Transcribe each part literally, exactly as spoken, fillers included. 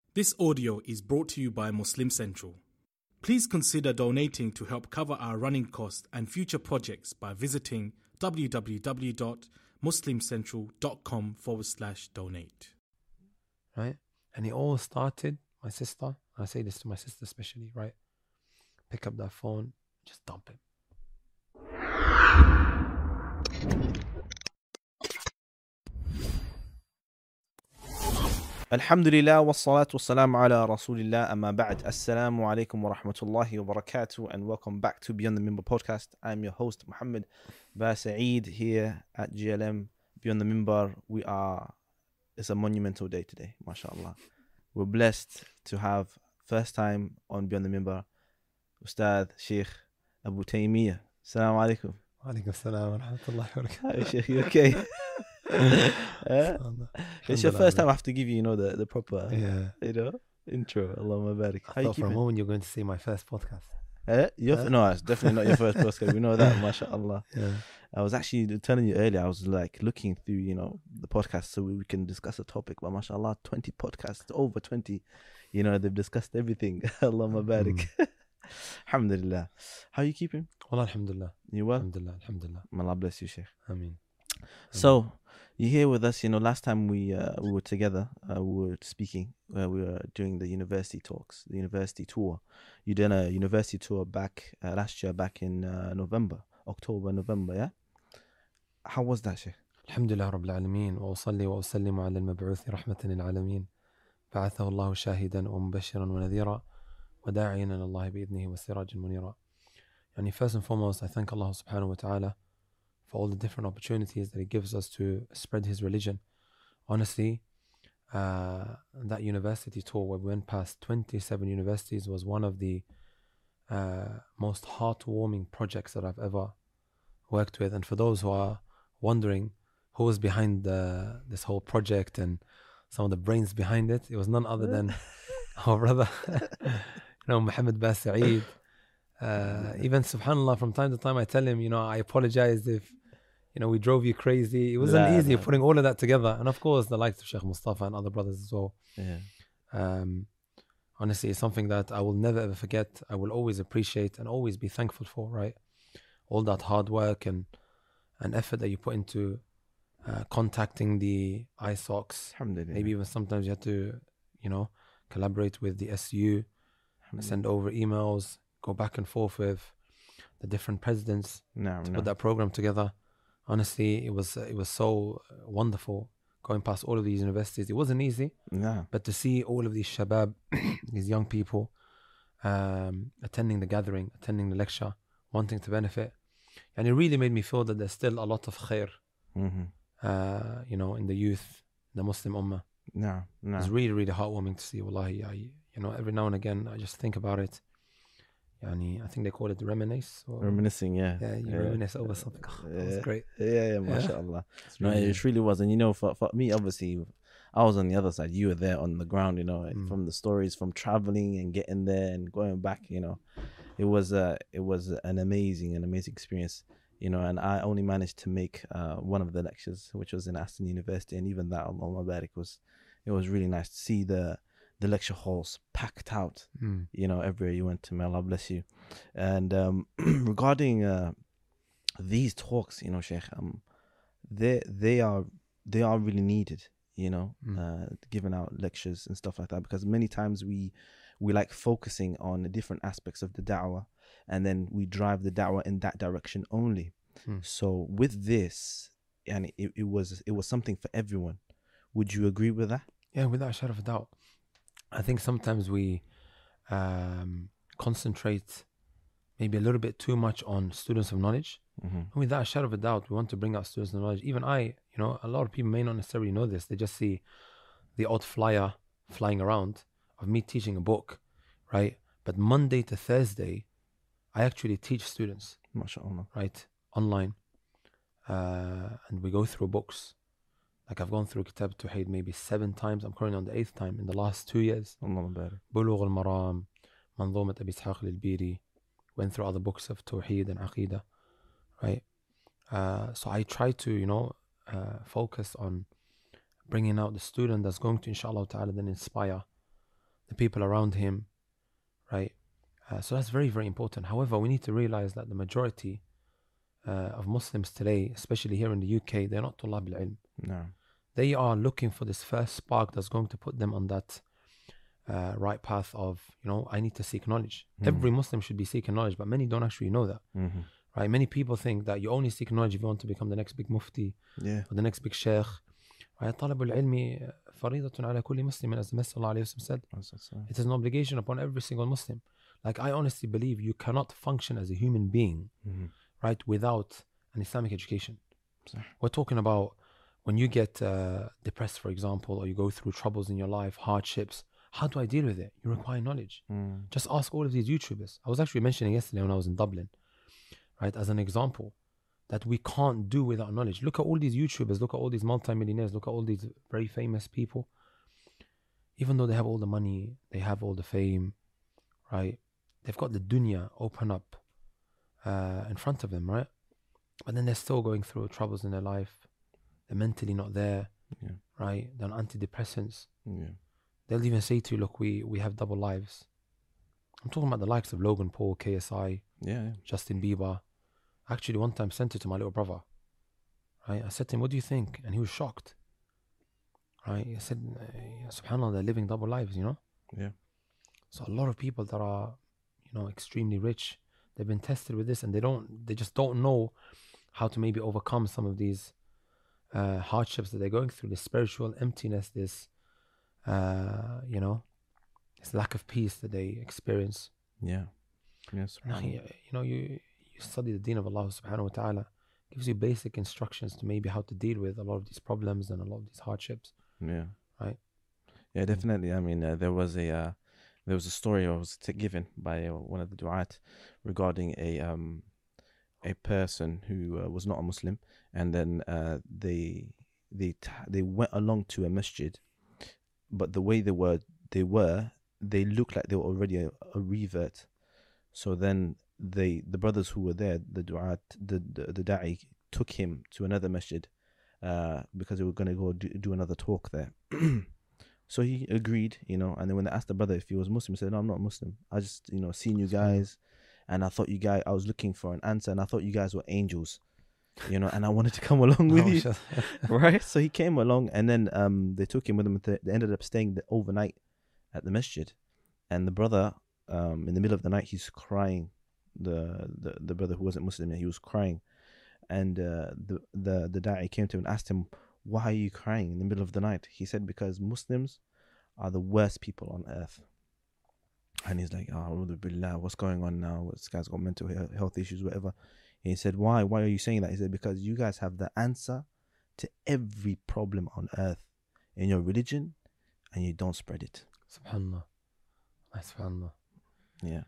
This audio is brought to you by Muslim Central. Please consider donating to help cover our running costs and future projects by visiting www.muslimcentral.com forward slash donate. Right? And it all started, my sister, I say this to my sister especially, right? Pick up that phone, just dump it. Alhamdulillah wa salatu wa salam ala rasulillah amma ba'd. Assalamu alaikum wa rahmatullahi wa barakatuh, and welcome back to Beyond the Mimbar podcast. I'm your host Muhammad Ba Saeed here at G L M Beyond the Mimbar. We are, it's a monumental day today, mashallah. We're blessed to have first time on Beyond the Mimbar Ustad Sheikh Abu Taymiyyah. Assalamu alaikum. Wa alaikum assalam wa rahmatullahi wa barakatuh. Hi Sheikh, you okay? uh, it's your first time I have to give you, you know, the, the proper, yeah. you know, intro. Allahumma barik. I thought for a moment you're going to say my first podcast. Uh, your, uh? No, it's definitely not your first podcast. We know that, mashallah. Yeah. I was actually telling you earlier, I was like looking through, you know, the podcast so we can discuss a topic. But mashallah, twenty podcasts, over twenty, you know, they've discussed everything. Allahumma barik. Mm. Alhamdulillah. How are you keeping? Well, alhamdulillah. You well? Alhamdulillah, alhamdulillah. Allah bless you, Sheikh. Ameen. So, you're here with us. You know, last time we uh, we were together, uh, we were speaking, uh, we were doing the university talks, the university tour. You did a university tour back uh, last year, back in uh, November, October, November, yeah? How was that, Sheikh? Alhamdulillah Rabbil Alameen, wa usalli wa usallimu ala al-mab'uthi rahmatan lil-alamin, ba'athahu Allahu shahidan wa mubashiran wa nadhira, wa da'iyan ila Allah bi'idhnihi wa sirajan munira. Yani first and foremost, I thank Allah subhanahu wa ta'ala for all the different opportunities that He gives us to spread His religion. Honestly, uh, that university tour where we went past twenty-seven universities was one of the uh, most heartwarming projects that I've ever worked with. And for those who are wondering who was behind the, this whole project and some of the brains behind it, it was none other than our brother, you know, Muhammad Ba Saeed. Uh, even subhanallah, from time to time I tell him, you know, I apologize if, you know, we drove you crazy. It wasn't nah, easy nah. putting all of that together. And of course, the likes of Sheikh Mustafa and other brothers as well. Yeah. Um, honestly, it's something that I will never ever forget. I will always appreciate and always be thankful for, right? All that hard work and, and effort that you put into uh, contacting the I S O C. Alhamdulillah. Maybe even sometimes you have to, you know, collaborate with the S U, send over emails, go back and forth with the different presidents no, to no. put that program together. Honestly, it was it was so wonderful going past all of these universities. It wasn't easy, no. but to see all of these shabab, these young people, um, attending the gathering, attending the lecture, wanting to benefit, and it really made me feel that there's still a lot of khair, mm-hmm. uh, you know, in the youth, the Muslim ummah. No, no. It's really, really heartwarming to see. Wallahi, I, you know, every now and again, I just think about it. Yani, I think they call it reminisce. Or, Reminiscing, yeah. Yeah, you yeah. reminisce over something. Oh, that was yeah. great. Yeah, yeah, mashallah. No, really it really was. And you know, for, for me, obviously, I was on the other side. You were there on the ground, you know, Mm. from the stories, from traveling and getting there and going back, you know. It was uh, it was an amazing, an amazing experience, you know, and I only managed to make uh, one of the lectures, which was in Aston University. And even that, Allah Barik, was, it was really nice to see the the lecture halls packed out, Mm. you know, everywhere you went to. May Allah bless you. And um, regarding uh, these talks, you know, Sheikh, um, they they are they are really needed, you know, Mm. uh, giving out lectures and stuff like that, because many times we we like focusing on the different aspects of the da'wah, and then we drive the da'wah in that direction only. Mm. So with this, and it, it was it was something for everyone. Would you agree with that? Yeah, without a shadow of a doubt. I think sometimes we um, concentrate maybe a little bit too much on students of knowledge. Mm-hmm. And without a shadow of a doubt, we want to bring out students of knowledge. Even I, you know, a lot of people may not necessarily know this. They just see the odd flyer flying around of me teaching a book, right? But Monday to Thursday, I actually teach students, MashaAllah. right? Online. Uh, and we go through books. Like I've gone through Kitab Tawheed maybe seven times. I'm currently on the eighth time in the last two years. Allah barik. Bulugh al-Maram, Manzumat Abi Ishaq al-Biri. Went through other books of Tawheed and Aqidah, right? Uh, so I try to, you know, uh, focus on bringing out the student that's going to, inshallah ta'ala, then inspire the people around him, right? Uh, so that's very, very important. However, we need to realize that the majority uh, of Muslims today, especially here in the U K, they're not tulab al-ilm. No. They are looking for this first spark that's going to put them on that uh, right path of, you know, I need to seek knowledge. Mm. Every Muslim should be seeking knowledge, but many don't actually know that. Mm-hmm. Right? Many people think that you only seek knowledge if you want to become the next big mufti Yeah. or the next big sheikh. Right? طلب العلم فريضة على كل مسلم, as the Messenger sallallahu alayhi wa sallam said. It is an obligation upon every single Muslim. Like, I honestly believe you cannot function as a human being, Mm-hmm. right, without an Islamic education. صح. We're talking about when you get uh, depressed, for example, or you go through troubles in your life, hardships. How do I deal with it? You require knowledge. Mm. Just ask all of these YouTubers. I was actually mentioning yesterday when I was in Dublin, right, as an example, that we can't do without knowledge. Look at all these YouTubers, look at all these multimillionaires, look at all these very famous people. Even though they have all the money, they have all the fame, right? They've got the dunya open up uh, in front of them, right? But then they're still going through troubles in their life. They're mentally not there, Yeah. right? They're on antidepressants. Yeah. They'll even say to you, look, we, we have double lives. I'm talking about the likes of Logan Paul, K S I, Yeah. yeah. Justin Bieber. Actually, one time sent it to my little brother. Right? I said to him, what do you think? And he was shocked. Right? I said, eh, subhanAllah, they're living double lives, you know? Yeah. So a lot of people that are, you know, extremely rich, they've been tested with this and they don't, they just don't know how to maybe overcome some of these uh, hardships that they're going through, this spiritual emptiness, this, uh, you know, this lack of peace that they experience. Yeah. Yes. Nah, you you know, you, you study the deen of Allah subhanahu wa ta'ala, gives you basic instructions to maybe how to deal with a lot of these problems and a lot of these hardships. Yeah. Right. Yeah, definitely. I mean, uh, there was a uh, there was a story I was t- given by uh, one of the du'at regarding a um a person who uh, was not a Muslim, and then uh, they they t- they went along to a masjid, but the way they were they were they looked like they were already a, a revert. So then they the brothers who were there, the du'at, the the, the da'i took him to another masjid uh, because they were going to go do, do another talk there. So he agreed, you know, and then when they asked the brother if he was Muslim, he said, no, I'm not Muslim. I just, you know, seen you guys and I thought you guys, I was looking for an answer and I thought you guys were angels, you know, and I wanted to come along with Oh, you. shit. Right? So he came along and then um, they took him with them. They ended up staying the overnight at the masjid. And the brother, um, in the middle of the night, he's crying. The, the, the brother who wasn't Muslim, he was crying. And uh, the, the, the da'i came to him and asked him, why are you crying in the middle of the night? He said, because Muslims are the worst people on earth. And he's like, oh, billah, what's going on now? This guy's got mental he- health issues, whatever. And he said, why? Why are you saying that? He said, because you guys have the answer to every problem on earth in your religion and you don't spread it. Subhanallah. Subhanallah. Yeah.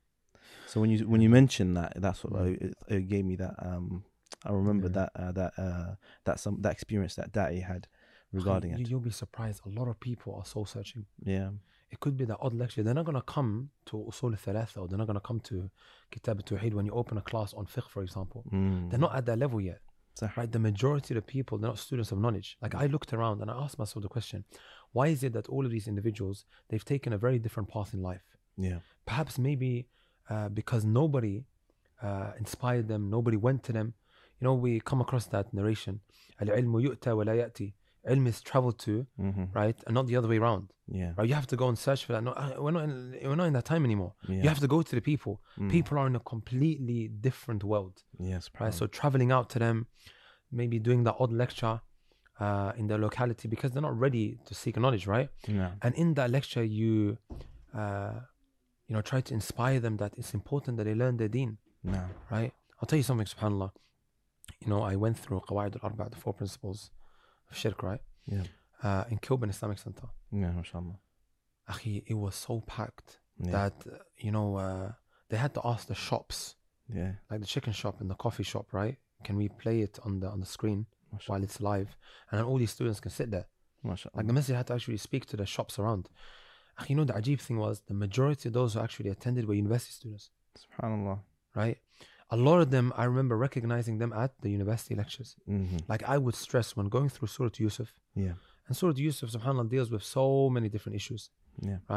So when you when you mentioned that, that's what I, it, it gave me that. Um, I remember Yeah. that uh, that uh, that some that experience that Da'i had regarding you, it. You'll be surprised. A lot of people are soul searching. Yeah. It could be that odd lecture. They're not going to come to Usul al-Thalatha or they're not going to come to Kitab al-Tawheed when you open a class on fiqh, for example. Mm. They're not at that level yet. Sah. Right? The majority of the people, they're not students of knowledge. Like, I looked around and I asked myself the question, why is it that all of these individuals, they've taken a very different path in life? Yeah. Perhaps maybe uh, because nobody uh, inspired them, nobody went to them. You know, we come across that narration. Al-ilmu yu'ta wa la ya'ti. Ilm is traveled to, Mm-hmm. right? And not the other way around. Yeah. Right? You have to go and search for that. No, uh, we're not in, we're not in that time anymore. Yeah. You have to go to the people. Mm. People are in a completely different world. Yes. Right? So traveling out to them, maybe doing that odd lecture uh, in their locality because they're not ready to seek knowledge, right? No. And in that lecture, you, uh, you know, try to inspire them that it's important that they learn their deen, No. right? I'll tell you something, subhanAllah. You know, I went through Qawaid al-Arba', the four principles of shirk, right? Yeah. Uh, in Kilburn Islamic Center. Yeah. MashaAllah. Akhi, it was so packed Yeah. that, uh, you know, uh, they had to ask the shops, Yeah. like the chicken shop and the coffee shop, right? Can we play it on the on the screen MashaAllah. while it's live? And then all these students can sit there. MashaAllah. Like the masjid had to actually speak to the shops around. Akhi, you know, the ajib thing was the majority of those who actually attended were university students, SubhanAllah. right? A lot of them, I remember recognizing them at the university lectures. Mm-hmm. Like I would stress when going through Surah Yusuf, Yeah. and Surah Yusuf, subhanAllah, deals with so many different issues, Yeah. right?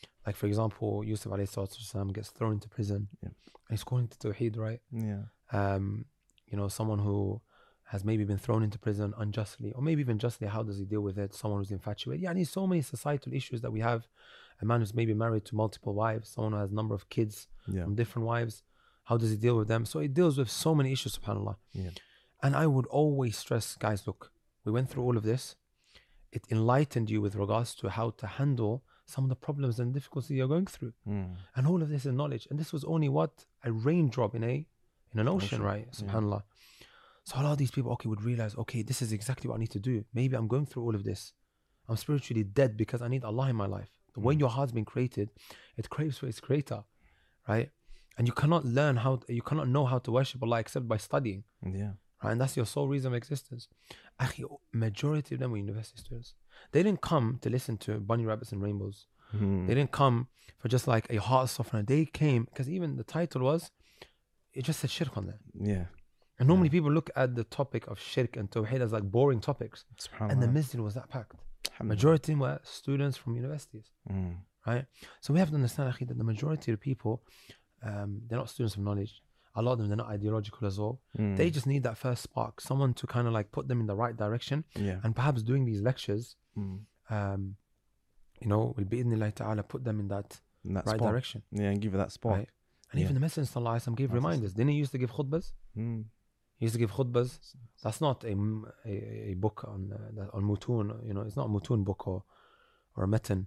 Like for example, Yusuf alayhi salatu wasalam gets thrown into prison. Yeah. And he's calling to Tawheed, right? Yeah. Um, you know, someone who has maybe been thrown into prison unjustly, or maybe even justly, how does he deal with it? Someone who's infatuated. Yeah, and so many societal issues that we have. A man who's maybe married to multiple wives, someone who has a number of kids Yeah. from different wives. How does he deal with them? So it deals with so many issues, subhanAllah. Yeah. And I would always stress, guys, look, we went through all of this. It enlightened you with regards to how to handle some of the problems and difficulties you're going through. Mm. And all of this is knowledge. And this was only what? A raindrop in a in an ocean, Ocean, right? yeah. SubhanAllah. So a lot of these people, okay, would realize, okay, this is exactly what I need to do. Maybe I'm going through all of this. I'm spiritually dead because I need Allah in my life. When your heart's been created, it craves for its creator, right? And you cannot learn how, to, you cannot know how to worship Allah except by studying. Yeah. Right? And that's your sole reason of existence. Akhi, majority of them were university students. They didn't come to listen to bunny rabbits and rainbows. Mm. They didn't come for just like a heart softener. They came because even the title was, it just said shirk on there. Yeah. And normally Yeah. people look at the topic of shirk and tawheed as like boring topics. And the masjid was that packed. Majority were students from universities. Mm. Right? So we have to understand, akhi, that the majority of people, um, they're not students of knowledge. A lot of them, they're not ideological as well. Mm. They just need that first spark, someone to kind of like put them in the right direction. Yeah. And perhaps doing these lectures, Mm. um, you know, will be idhnillahi ta'ala put them in that, And that right spark. direction. Yeah, and give it that spark. Right? And Yeah. even the Messenger sallallahu alaihi wasallam gave That's reminders. Didn't he used to give khutbahs? Mm. He used to give khutbahs. That's not a, a, a book on uh, that- on mutun, you know, it's not a mutun book or or a matan.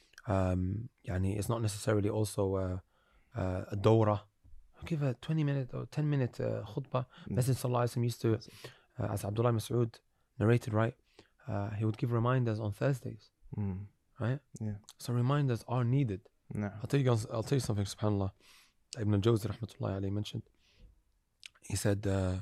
Um, yani it's not necessarily also a, a, a dawrah. Give a twenty minute or ten minute uh, khutbah. Mm. Messenger sallallahu alaihi wasallam used to, uh, as Abdullah Mas'ud narrated, right? Uh, he would give reminders on Thursdays, Mm. right? Yeah. So reminders are needed. No. I'll tell you guys, I'll tell you something, subhanAllah. Ibn al-Jawzi rahmatullahi alayhi mentioned. He said, uh,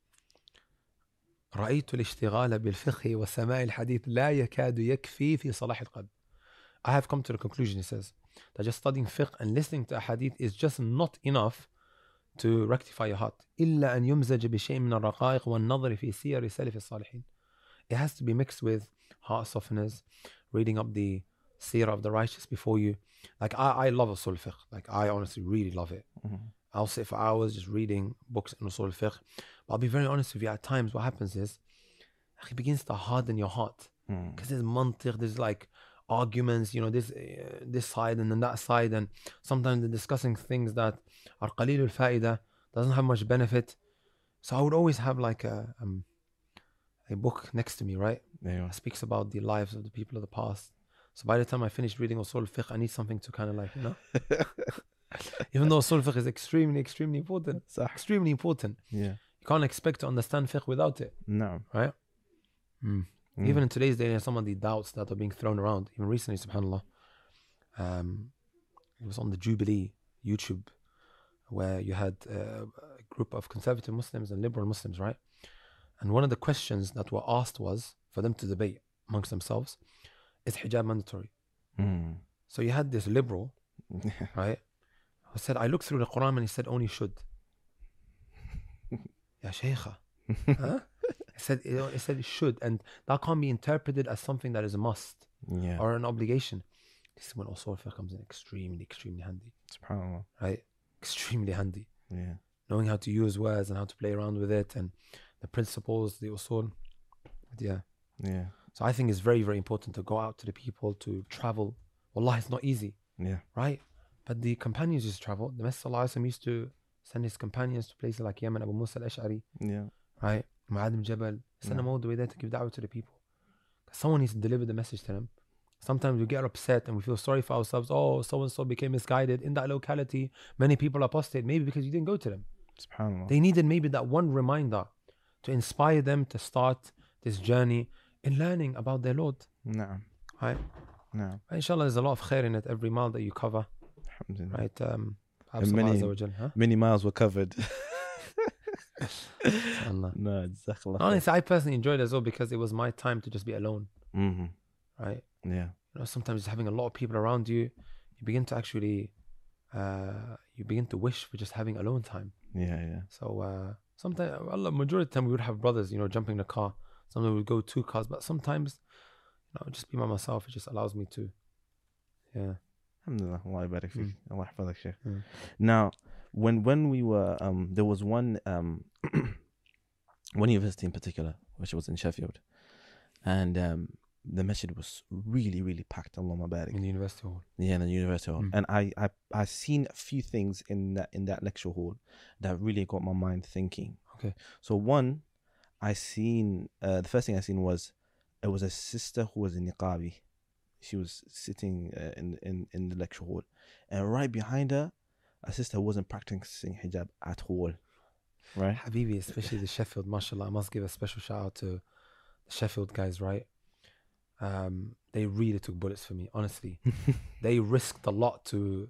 رأيت الاشتغال بالفقه وسماع الحديث لا يكاد يكفي في صلاح القلب. I have come to the conclusion, he says, that just studying fiqh and listening to a hadith is just not enough to rectify your heart. إلا أن يمزج بشيء من الرقائق والنظر في سير سلف الصالحين. It has to be mixed with heart softeners, reading up the seerah of the righteous before you. Like I, I love usul fiqh. Like I honestly really love it. Mm. I'll sit for hours just reading books in usul fiqh. But I'll be very honest with you, at times what happens is it begins to harden your heart. Mm. Because there's mantiq, there's like arguments, you know, this uh, this side and then that side, and sometimes they're discussing things that are qalilul fa'idah, doesn't have much benefit. So I would always have like a um, a book next to me, right? There you are. That speaks about the lives of the people of the past. So by the time I finish reading usul fiqh, I need something to kind of like, you know, even though usul fiqh is extremely, extremely important, صح. extremely important. Yeah. You can't expect to understand fiqh without it, No. right? Mm. Mm. Even in today's day, some of the doubts that are being thrown around, even recently, subhanAllah, um, it was on the Jubilee YouTube, where you had uh, a group of conservative Muslims and liberal Muslims, right? And one of the questions that were asked was for them to debate amongst themselves, is hijab mandatory? Mm. So you had this liberal, right, who said, I looked through the Quran and he said only should. Ya Shaykha. Huh? It said, it said it should, and that can't be interpreted as something that is a must Yeah. or an obligation. This is when usul fiqh comes in extremely, extremely handy, SubhanAllah. right? Extremely handy. Yeah. Knowing how to use words and how to play around with it and the principles, the usul. But yeah. Yeah. So I think it's very, very important to go out to the people, to travel. Wallah, it's not easy, Yeah. right? But the companions used to travel. The Messenger sallallahu alaihi wasallam used to send his companions to places like Yemen, Abu Musa al-Ash'ari, Yeah. right? Mu'adh bin Jabal, send them all the way there to give da'wah to the people. Because someone needs to deliver the message to them. Sometimes we get upset and we feel sorry for ourselves. Oh, so-and-so became misguided in that locality. Many people apostate, maybe because you didn't go to them. SubhanAllah. They needed maybe that one reminder to inspire them to start this journey in learning about their Lord, No. right? No. Inshallah, there's a lot of khair in it every mile that you cover, Alhamdulillah. right? Um, And Allah many- Azza wa Jal, huh? Many miles were covered. Allah. No, jazakallah. Honestly, I personally enjoyed it as well because it was my time to just be alone, Mm-hmm. right? Yeah. You know, sometimes just having a lot of people around you, you begin to actually, uh, you begin to wish for just having alone time. Yeah. Yeah. So uh, sometimes, Allah, majority of the time we would have brothers, you know, jumping in the car. Sometimes we would go two cars, but sometimes, you know, just be by myself. It just allows me to, yeah. Alhamdulillah, Allah yabarak fik. Mm. Allah yahfadak, Sheikh. Mm. Now, when when we were um, there was one um, one university in particular, which was in Sheffield, and um, the masjid was really really packed. Allahumma barik. In the university hall. Yeah, in the university hall, Mm. and I I I seen a few things in that in that lecture hall that really got my mind thinking. Okay. So one, I seen uh, the first thing I seen was it was a sister who was in niqabi. She was sitting uh, in in in the lecture hall, and right behind her, a sister who wasn't practicing hijab at all. Right. Habibi, especially the Sheffield, mashallah. I must give a special shout out to the Sheffield guys, right? Um, they really took bullets for me, honestly. They risked a lot to,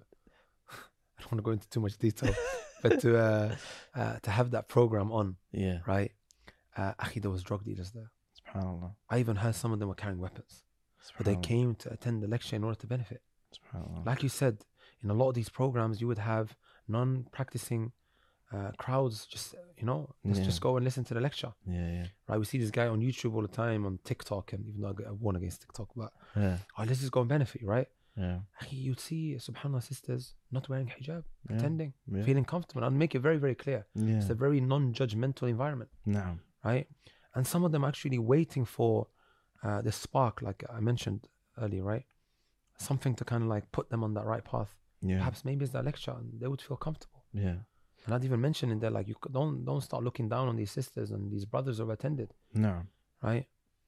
I don't want to go into too much detail, but to uh, uh, to have that program on, Yeah. right? Uh, Akhi, there was drug dealers there. Subhanallah. I even heard some of them were carrying weapons. But they Subhanallah. came to attend the lecture in order to benefit. Subhanallah. Like you said, in a lot of these programs, you would have non-practicing uh, crowds just, you know, let's Yeah. just go and listen to the lecture. Yeah, yeah, Right, we see this guy on YouTube all the time, on TikTok, and even though I warn against TikTok, but yeah, oh, let's just go and benefit, right? yeah, Akhi, you'd see, subhanAllah, sisters not wearing hijab, Yeah. attending, yeah. feeling comfortable. I'll make it very, very clear. yeah. It's a very non-judgmental environment, No. right? And some of them actually waiting for uh, the spark, like I mentioned earlier, right? Something to kind of like put them on that right path. Yeah. Perhaps maybe it's that lecture, and they would feel comfortable. Yeah. And I'd even mention in there, like, you could- don't don't start looking down on these sisters and these brothers who've attended, No. right?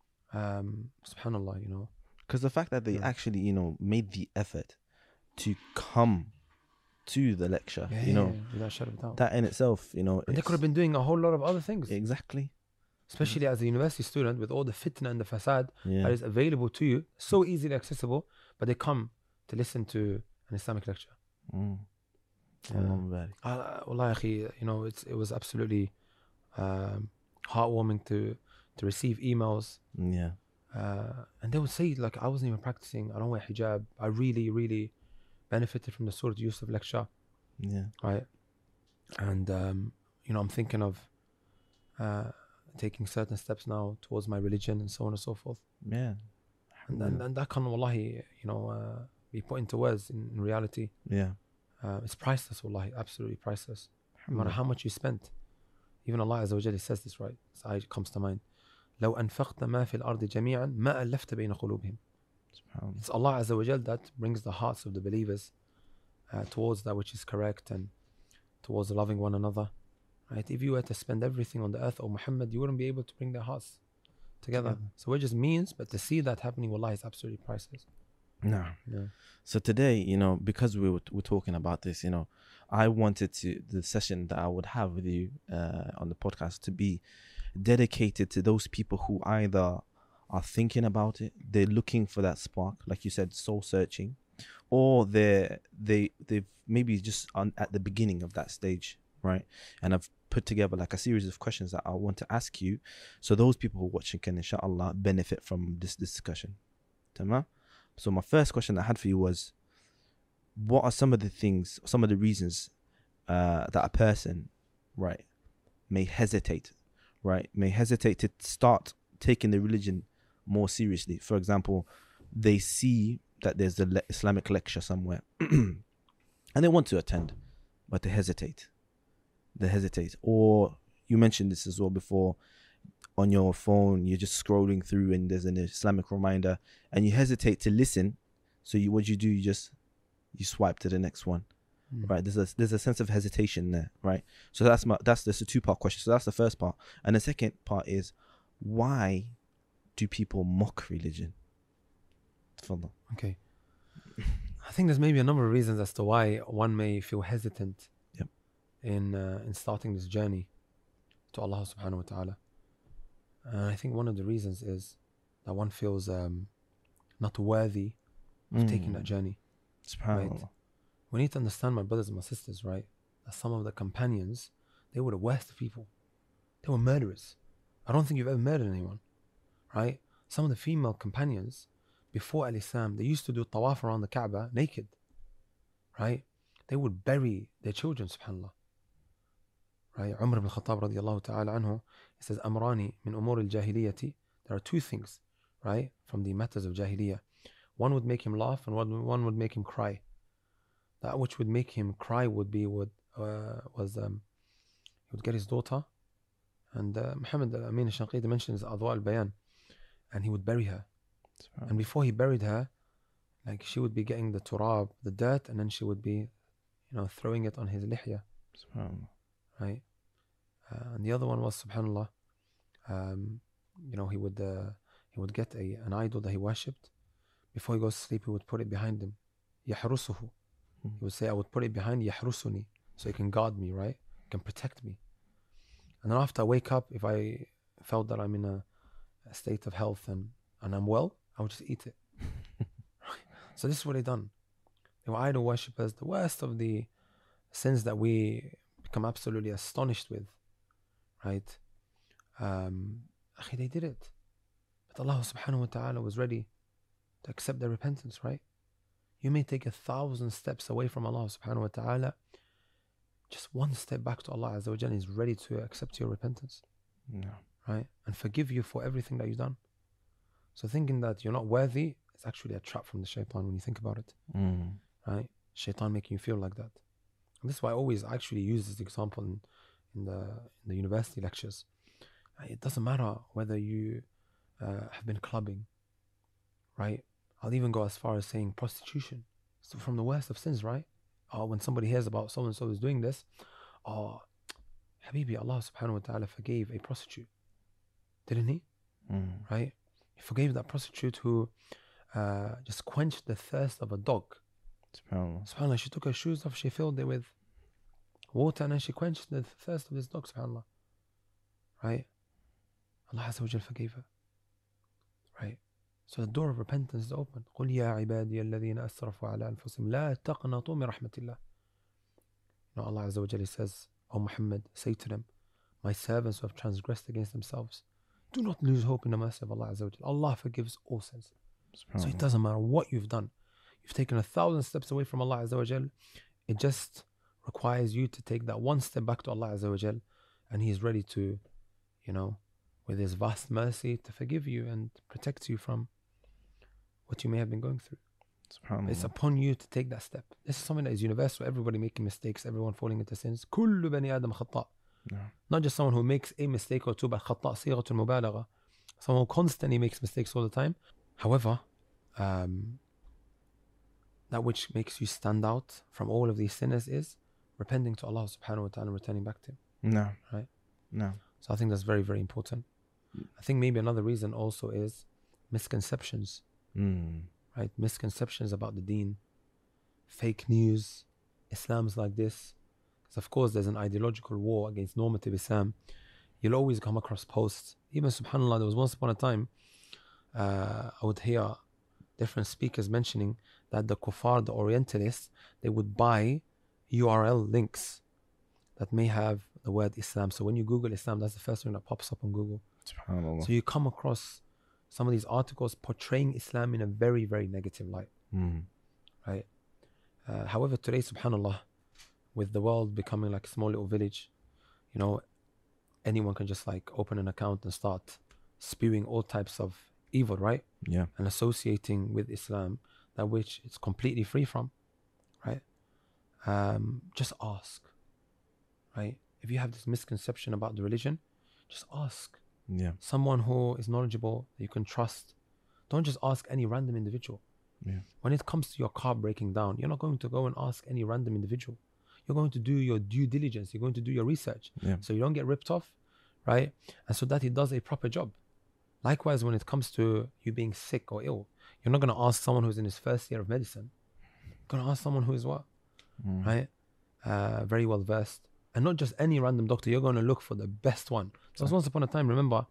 Um, Subhanallah, you know. Because the fact that they Yeah. actually, you know, made the effort to come to the lecture, you know, without shadow of a doubt. that in itself, you know, And they it's- could have been doing a whole lot of other things, exactly. especially as a university student with all the fitna and the fasad Yeah. that is available to you, so easily accessible, but they come to listen to an Islamic lecture. Mm. Yeah. Allahumma barik. Uh, Wallahi, akhi, you know, it's, it was absolutely um, heartwarming to to receive emails. Yeah. Uh, and they would say, like, I wasn't even practicing, I don't wear hijab. I really, really benefited from the Surah Yusuf lecture, Yeah. right? And, um, you know, I'm thinking of uh, taking certain steps now towards my religion and so on and so forth. Yeah. And, and, and that can, wallahi, you know, uh, be put into words in, in reality. Yeah. Uh, it's priceless, wallahi, absolutely priceless. No matter how much you spent. Even Allah Azza wa Jalla says this, right? This ayah comes to mind. لو أنفقت ما في الأرض جميعا ما ألفت بين قلوبهم. Subhanallah. It's Allah Azza wa Jalla that brings the hearts of the believers uh, towards that which is correct and towards loving one another. Right? If you were to spend everything on the earth, O Muhammad, you wouldn't be able to bring their hearts together. Together. So we're just means, but to see that happening, wallahi, is absolutely priceless. No. Yeah. So today, you know, because we were, we're talking about this, you know, I wanted to the session that I would have with you uh, on the podcast to be dedicated to those people who either are thinking about it, they're looking for that spark, like you said, soul searching, or they're they they've maybe just on at the beginning of that stage, right? And I've put together like a series of questions that I want to ask you, so those people who are watching can, inshallah, benefit from this discussion. Tamam? So my first question I had for you was, what are some of the things, some of the reasons uh, that a person, right, may hesitate, right, may hesitate to start taking the religion more seriously? For example, they see that there's a le- Islamic lecture somewhere and they want to attend, but they hesitate. They hesitate. Or you mentioned this as well before, on your phone, you're just scrolling through and there's an Islamic reminder and you hesitate to listen. So you, what you do, you just, you swipe to the next one, Mm. right? There's a, there's a sense of hesitation there, right? So that's my, that's, that's a two part question. So that's the first part. And the second part is, why do people mock religion? Tafadhal. Okay. I think there's maybe a number of reasons as to why one may feel hesitant Yep. in uh, in starting this journey to Allah subhanahu wa ta'ala. And I think one of the reasons is that one feels um, not worthy of taking that journey. Subhanallah. We need to understand, my brothers and my sisters, right, that some of the companions, they were the worst of people. They were murderers. I don't think you've ever murdered anyone, right? Some of the female companions, before Al-Islam, they used to do tawaf around the Kaaba naked, right? They would bury their children, subhanAllah. Right? Umar ibn Khattab radiallahu ta'ala anhu, he says, Amrani min umur al-jahiliyyati. There are two things, right, from the matters of Jahiliyyah. One would make him laugh and one, one would make him cry. that which would make him cry would be would uh, was um, he would get his daughter, and uh, Muhammad al-Amin al-Shanqiti mentions Adwa al-Bayan, and he would bury her. And before he buried her, like she would be getting the turab, the dirt, and then she would be, you know, throwing it on his lihya. Right? Uh, and the other one was, subhanallah, um, you know, he would uh, he would get a an idol that he worshipped. Before he goes to sleep, he would put it behind him. Yahrusuhu. He would say, I would put it behind Yahrusuni, so he can guard me, right? He can protect me. And then after I wake up, if I felt that I'm in a, a state of health and, and I'm well, I would just eat it. So this is what they done. They were idol worshippers, the worst of the sins that we become absolutely astonished with, right? Um, they did it. But Allah subhanahu wa ta'ala was ready to accept their repentance, right? You may take a thousand steps away from Allah subhanahu wa ta'ala. Just one step back to Allah Azza wa Jalla is ready to accept your repentance. No. Right? And forgive you for everything that you've done. So thinking that you're not worthy is actually a trap from the shaitan when you think about it. Mm. Right? Shaitan making you feel like that. And this is why I always actually use this example in, in, the, in the university lectures. It doesn't matter whether you uh, have been clubbing, right? I'll even go as far as saying prostitution. It's from the worst of sins, right? Or when somebody hears about so-and-so is doing this, oh, Habibi, Allah subhanahu wa ta'ala forgave a prostitute. Didn't he? Mm. Right? He forgave that prostitute who uh, just quenched the thirst of a dog. SubhanAllah. SubhanAllah, she took her shoes off, she filled it with water, and then she quenched the thirst of this dog, SubhanAllah. Right? Allah Azza wa Jal forgave her. Right? So the door of repentance is open. قُلْ يَا عِبَادِيَ الَّذِينَ أَسْرَفُوا عَلَى أَنفُسِهِمْ لَا تَقْنَطُوا مِنْ رَحْمَةِ اللَّهِ. You know, Allah Azza wa Jalla says, O Muhammad, say to them, my servants who have transgressed against themselves, do not lose hope in the mercy of Allah Azza wa Jalla. Allah forgives all sins. So it doesn't matter what you've done. You've taken a thousand steps away from Allah Azza wa Jalla. It just requires you to take that one step back to Allah Azza wa Jalla, and He is ready to, you know, with His vast mercy, to forgive you and protect you from what you may have been going through. It's upon you to take that step. This is something that is universal. Everybody making mistakes, everyone falling into sins. كل بني آدم خطاء. Not just someone who makes a mistake or two, but خطاء صيغة المبالغة. Someone who constantly makes mistakes all the time. However, um, that which makes you stand out from all of these sinners is repenting to Allah subhanahu wa ta'ala and returning back to Him. No. Right? No. So I think that's very, very important. I think maybe another reason also is misconceptions. Mm. Right? Misconceptions about the deen, fake news, Islam's like this. Because of course there's an ideological war against normative Islam. You'll always come across posts. Even subhanAllah, there was once upon a time, uh, I would hear different speakers mentioning that the kuffar, the Orientalists, they would buy U R L links that may have the word Islam. So when you Google Islam, that's the first thing that pops up on Google. SubhanAllah. So you come across some of these articles portraying Islam in a very, very negative light. Mm. Right? Uh, however, today, subhanAllah, with the world becoming like a small little village, you know, anyone can just like open an account and start spewing all types of evil, right? Yeah. And associating with Islam that which it's completely free from, right? Um, just ask, right? If you have this misconception about the religion, just ask. Yeah. Someone who is knowledgeable, that you can trust. Don't just ask any random individual. Yeah. When it comes to your car breaking down, you're not going to go and ask any random individual. You're going to do your due diligence. You're going to do your research. Yeah. So you don't get ripped off, right? And so that he does a proper job. Likewise, when it comes to you being sick or ill, you're not going to ask someone who's in his first year of medicine. You're going to ask someone who is what? Mm. Right? Uh, very well versed. And not just any random doctor. You're going to look for the best one. So once upon a time, remember,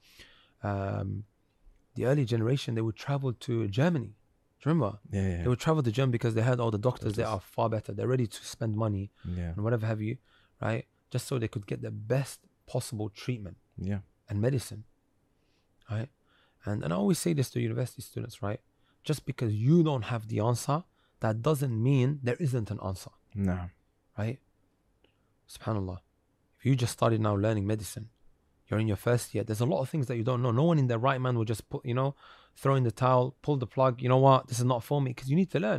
um, the early generation, they would travel to Germany. Do you remember? Yeah, yeah. They would travel to Germany because they had all the doctors there are far better. They're ready to spend money Yeah. and whatever have you, right? Just so they could get the best possible treatment Yeah. and medicine, right? And and I always say this to university students, right? Just because you don't have the answer, that doesn't mean there isn't an answer, No. right? SubhanAllah. If you just started now learning medicine, you're in your first year, there's a lot of things that you don't know. No one in their right mind will just put, you know, throw in the towel, pull the plug, you know what, this is not for me, because you need to learn.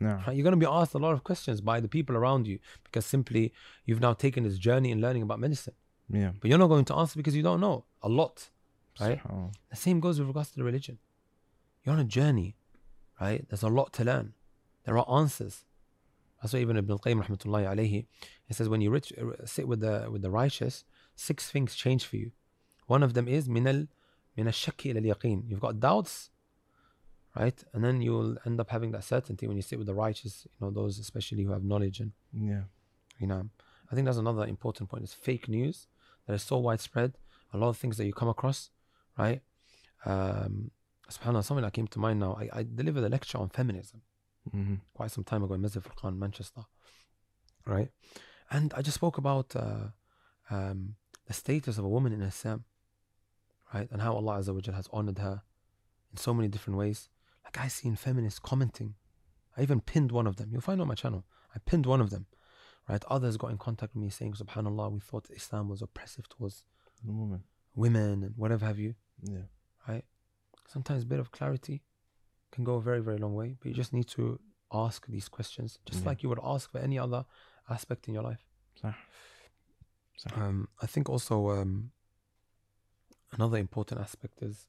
No. Right? You're going to be asked a lot of questions by the people around you because simply you've now taken this journey in learning about medicine. Yeah. But you're not going to answer because you don't know a lot, right? Oh. The same goes with regards to the religion. You're on a journey, right? There's a lot to learn. There are answers. That's why even Ibn al-Qayyim rahmatullahi alayhi, he says when you rich, sit with the with the righteous, six things change for you. One of them is min al min al-shakki ila al-yaqeen. You've got doubts, right? And then you'll end up having that certainty when you sit with the righteous, you know, those especially who have knowledge. And Yeah. you know, I think that's another important point is fake news that is so widespread. A lot of things that you come across, right? Um, SubhanAllah, something that came to mind now. I, I delivered a lecture on feminism Mm-hmm. quite some time ago in Masjid Furqan, Manchester, right? And I just spoke about uh, um, the status of a woman in Islam, right? And how Allah Azza wa Jal has honored her in so many different ways. Like I seen feminists commenting. I even pinned one of them. You'll find it on my channel. I pinned one of them, right? Others got in contact with me saying, SubhanAllah, we thought Islam was oppressive towards The woman. women and whatever have you, Yeah. right? Sometimes a bit of clarity can go a very, very long way, but you just need to ask these questions, just Yeah. like you would ask for any other aspect in your life. صح. صح. Um, I think also um, another important aspect is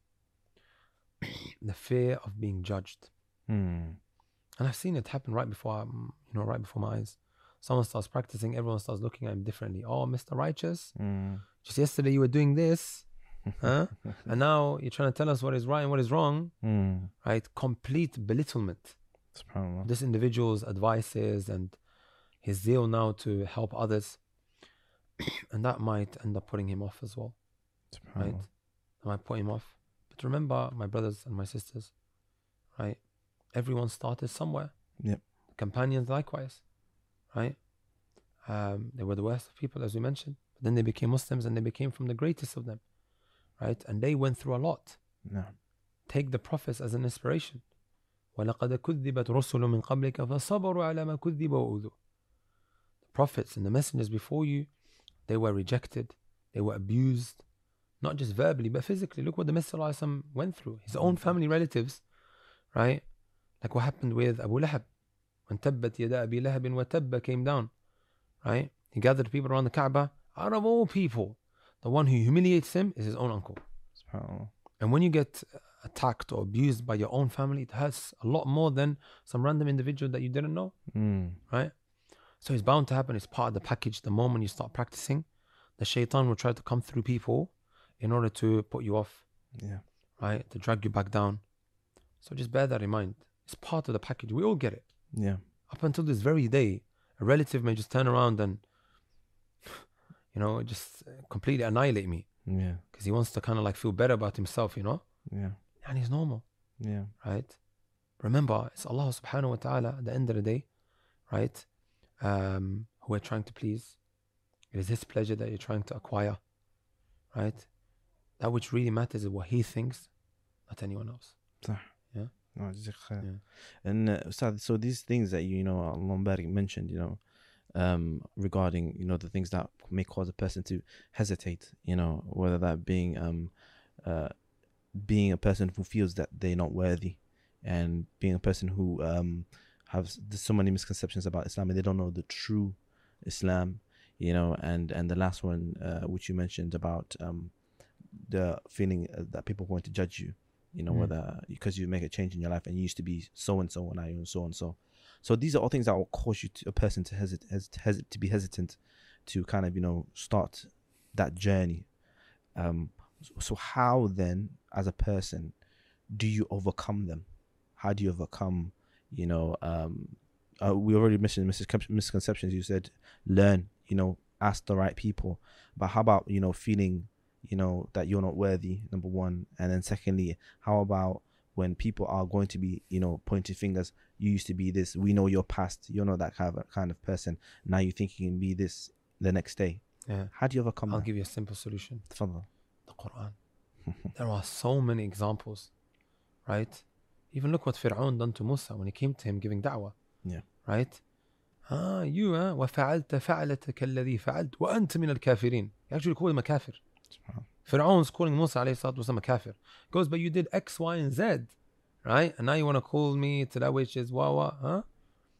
the fear of being judged. Mm. And I've seen it happen right before, um, you know, right before my eyes. Someone starts practicing, everyone starts looking at him differently. Oh, Mister Righteous, Mm. just yesterday you were doing this, huh? And now you're trying to tell us what is right and what is wrong, Mm. right? Complete belittlement. SubhanAllah. This individual's advices and his zeal now to help others. And that might end up putting him off as well, right? SubhanAllah. That might put him off. But remember, my brothers and my sisters, right? Everyone started somewhere. Yep. Companions likewise, right? Um, they were the worst of people, as we mentioned. But then they became Muslims and they became from the greatest of them, right? And they went through a lot. No. Take the prophets as an inspiration. وَلَقَدْ كُذِّبَتْ رُسُلٌ مِّن قَبْلِكَ فَصَبَرُوا عَلَى مَا كُذِّبَ وَأُوذُوا. The prophets and the messengers before you, they were rejected, they were abused, not just verbally, but physically. Look what the Messenger went through. His own family relatives, right? Like what happened with Abu Lahab. When Tabbat Yada Abi Lahab wa Tabba came down, right? He gathered people around the Kaaba. Out of all people, the one who humiliates him is his own uncle. SubhanAllah. And when you get attacked or abused by your own family, it hurts a lot more than some random individual that you didn't know, Mm. right? So it's bound to happen. It's part of the package. The moment you start practicing, the shaitan will try to come through people in order to put you off, Yeah. right? To drag you back down. So just bear that in mind. It's part of the package. We all get it. Yeah. Up until this very day, a relative may just turn around and, you know, just completely annihilate me Yeah. because he wants to kind of like feel better about himself, you know? Yeah. And he's normal. Yeah. Right? Remember, it's Allah subhanahu wa ta'ala at the end of the day, right? Um, who we're trying to please. It is His pleasure that you're trying to acquire, right? That which really matters is what He thinks, not anyone else. صح. Yeah. No, جزاك خير. Yeah. And uh, Ustad, so these things that you, you know, Allah Barik mentioned, you know, um, regarding, you know, the things that may cause a person to hesitate, you know, whether that being um, uh, being a person who feels that they're not worthy, and being a person who um, has so many misconceptions about Islam and they don't know the true Islam, you know, and and the last one uh, which you mentioned about um, the feeling uh, that people want to judge you, you know, Mm. whether because you make a change in your life and you used to be so and so and now you're so and so. So these are all things that will cause you to, a person to hesitate, hesit, hesit, to be hesitant to kind of, you know, start that journey. Um, so, so how then, as a person, do you overcome them? How do you overcome, you know, um, uh, we already mentioned miscon- misconceptions. You said learn, you know, ask the right people. But how about, you know, feeling, you know, that you're not worthy, number one. And then secondly, how about when people are going to be, you know, pointing fingers, you used to be this, we know your past, you're not that kind of, kind of person. Now you think you can be this the next day. Yeah. How do you overcome I'll that? give you a simple solution. Tafadhal. The Quran. There are so many examples, right? Even look what Fir'aun done to Musa when he came to him giving da'wah. Yeah. Right? Ah, you, uh, وَفَعَلْتَ فَعْلَتَكَ الَّذِي فَعَلْتَ وَأَنْتَ مِنَ الْكَافِرِينَ. He actually called him a kafir. Fir'aun's calling Musa alayhi salatu wasalam a kafir. He goes, but you did X, Y, and Z, right? And now you want to call me to that which is wawa, huh?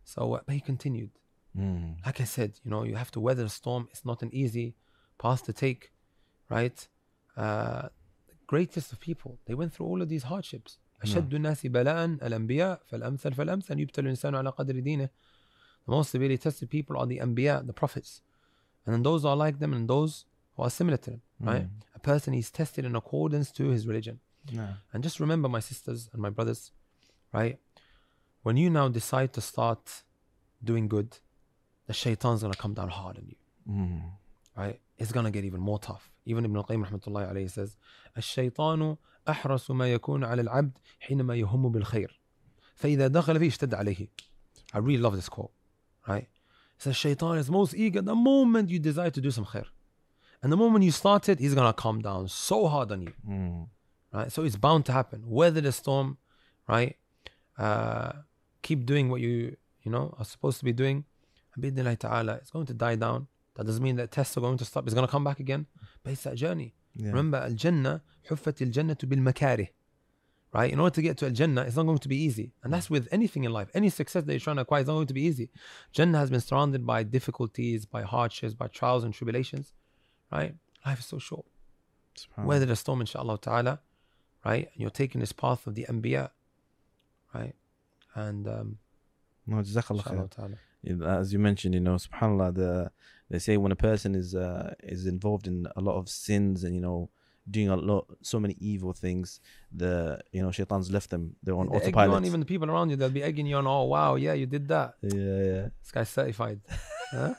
So, uh, but he continued. Mm. Like I said, you know, you have to weather the storm. It's not an easy path to take, right? Uh, the greatest of people, they went through all of these hardships. أشد الناس بلاء الأنبياء فالأمثل فالأمثل يبتلى الإنسان على قدر دينه. The most severely tested people are the Anbiya, the prophets. And then those are like them and those who are similar to them, right? Mm. A person is tested in accordance to his religion. No. And just remember, my sisters and my brothers, right? When you now decide to start doing good, the shaitan's going to come down hard on you, Mm. right? It's going to get even more tough. Even Ibn al-Qayyim rahmatullahi alayhi says, الشيطان أحرص ما يكون على العبد حينما يهم بالخير فإذا دخل فيه اشتد عليه. I really love this quote, right? It says shaitan is most eager the moment you desire to do some khair. And the moment you start it, he's going to come down so hard on you, Mm. right? So it's bound to happen. Weather the storm, right? Uh, keep doing what you, you know, are supposed to be doing. And bidnillahi ta'ala, it's going to die down. That doesn't mean that tests are going to stop. It's going to come back again. But it's that journey. Yeah. Remember, al-Jannah, حُفَّتِ الْجَنَّةُ بِالْمَكَارِهِ. Right? In order to get to al-Jannah, it's not going to be easy. And that's with anything in life. Any success that you're trying to acquire is not going to be easy. Jannah has been surrounded by difficulties, by hardships, by trials and tribulations. Right? Life is so short. Weather the storm, inshaAllah ta'ala. Right? And you're taking this path of the Anbiya. Right? And um, No, Jazakallah khair. inshaAllah ta'ala. Yeah, as you mentioned, you know, subhanAllah, the, they say when a person is uh, is involved in a lot of sins and, you know, doing a lot, so many evil things, the, you know, shaitan's left them. They're on They egg you autopilot. on, even the people around you, they'll be egging you on. Oh, wow, yeah, you did that. Yeah, yeah. This guy's certified. Huh?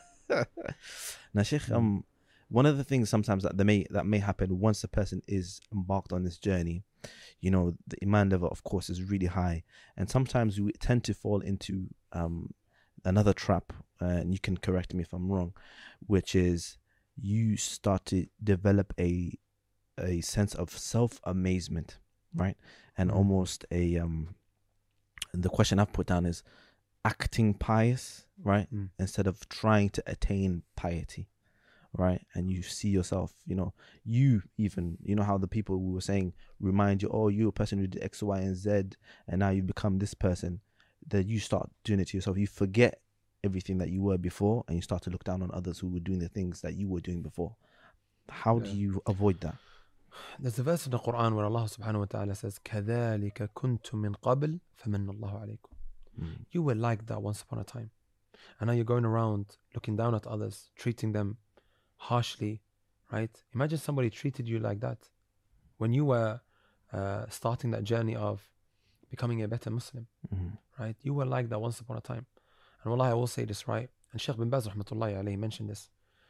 Now, Sheikh, um, one of the things sometimes that they may that may happen once a person is embarked on this journey, you know, the iman level, of course, is really high, and sometimes we tend to fall into um another trap, uh, and you can correct me if I'm wrong, which is you start to develop a a sense of self amazement, right, and Mm. almost a um. And the question I've put down is acting pious, right, Mm. instead of trying to attain piety, right? And you see yourself, you know, you even, you know, how the people we were saying remind you, oh, you're a person who did X, Y, and Z, and now you've become this person. That you start doing it to yourself. You forget everything that you were before, and you start to look down on others who were doing the things that you were doing before. How do Yeah. you avoid that? There's a verse in the Quran where Allah subhanahu wa ta'ala says, كَذَلِكَ كُنْتُم مِّن قَبْلِ فَمَنَّ اللَّهُ عَلَيْكُمْ. Mm. You were like that once upon a time. And now you're going around looking down at others, treating them harshly, right? Imagine somebody treated you like that when you were uh, starting that journey of becoming a better Muslim, Mm. right? You were like that once upon a time. And wallahi, I will say this, right? And Shaykh bin Baz rahmatullahi alayhi mentioned this.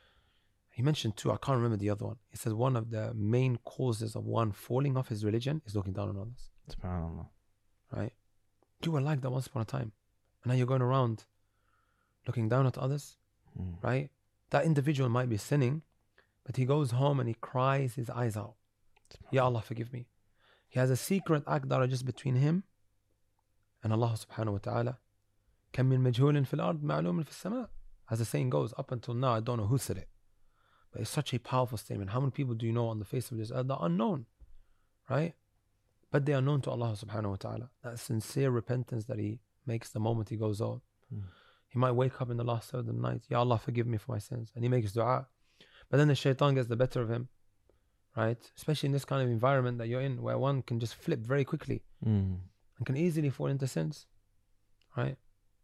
He mentioned two, I can't remember the other one. He says one of the main causes of one falling off his religion is looking down on others, SubhanAllah. right? You were like that once upon a time. And now you're going around looking down at others, Mm. right? That individual might be sinning, but he goes home and he cries his eyes out. Ya Allah, forgive me. He has a secret act that are just between him and Allah subhanahu wa ta'ala. كَم مِّن مَجْهُولٍ فِي الْأَرْضِ مَعْلُومٍ فِي السَّمَاءِ. As the saying goes, up until now, I don't know who said it. But it's such a powerful statement. How many people do you know on the face of this earth that are unknown, right? But they are known to Allah subhanahu wa ta'ala. That sincere repentance that he makes the moment he goes out. Mm. He might wake up in the last third of the night, Ya Allah, forgive me for my sins. And he makes dua. But then the shaitan gets the better of him, right? Especially in this kind of environment that you're in, where one can just flip very quickly Mm. and can easily fall into sins, right?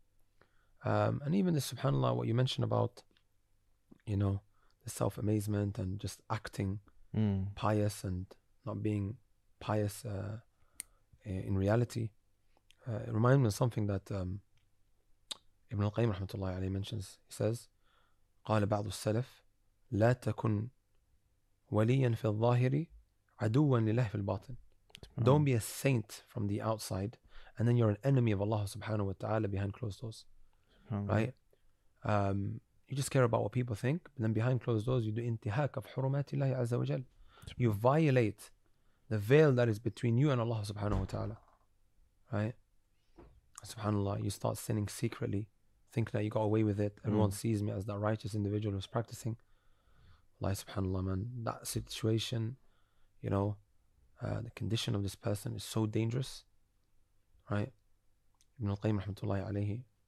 Um, and even this, subhanAllah, what you mentioned about, you know, the self-amazement and just acting Mm. pious and not being pious uh, in reality. Uh, it reminds me of something that um, Ibn al-Qayyim rahmatullahi alayhi mentions. He says, قال بعض السلف لا تكن وليا في الظاهر عدوا لله في الباطن. Don't be a saint from the outside and then you're an enemy of Allah subhanahu wa ta'ala behind closed doors, right? Um, you just care about what people think, but then behind closed doors you do intihak of hurumatillahi azza wa jal. You violate the veil that is between you and Allah subhanahu wa ta'ala, right? SubhanAllah, you start sinning secretly, thinking that you got away with it. Everyone Mm. sees me as that righteous individual who's practicing. Allah subhanAllah, man, that situation, you know, uh, the condition of this person is so dangerous, right? Ibn al-Qayyim rahmatullahi alayhi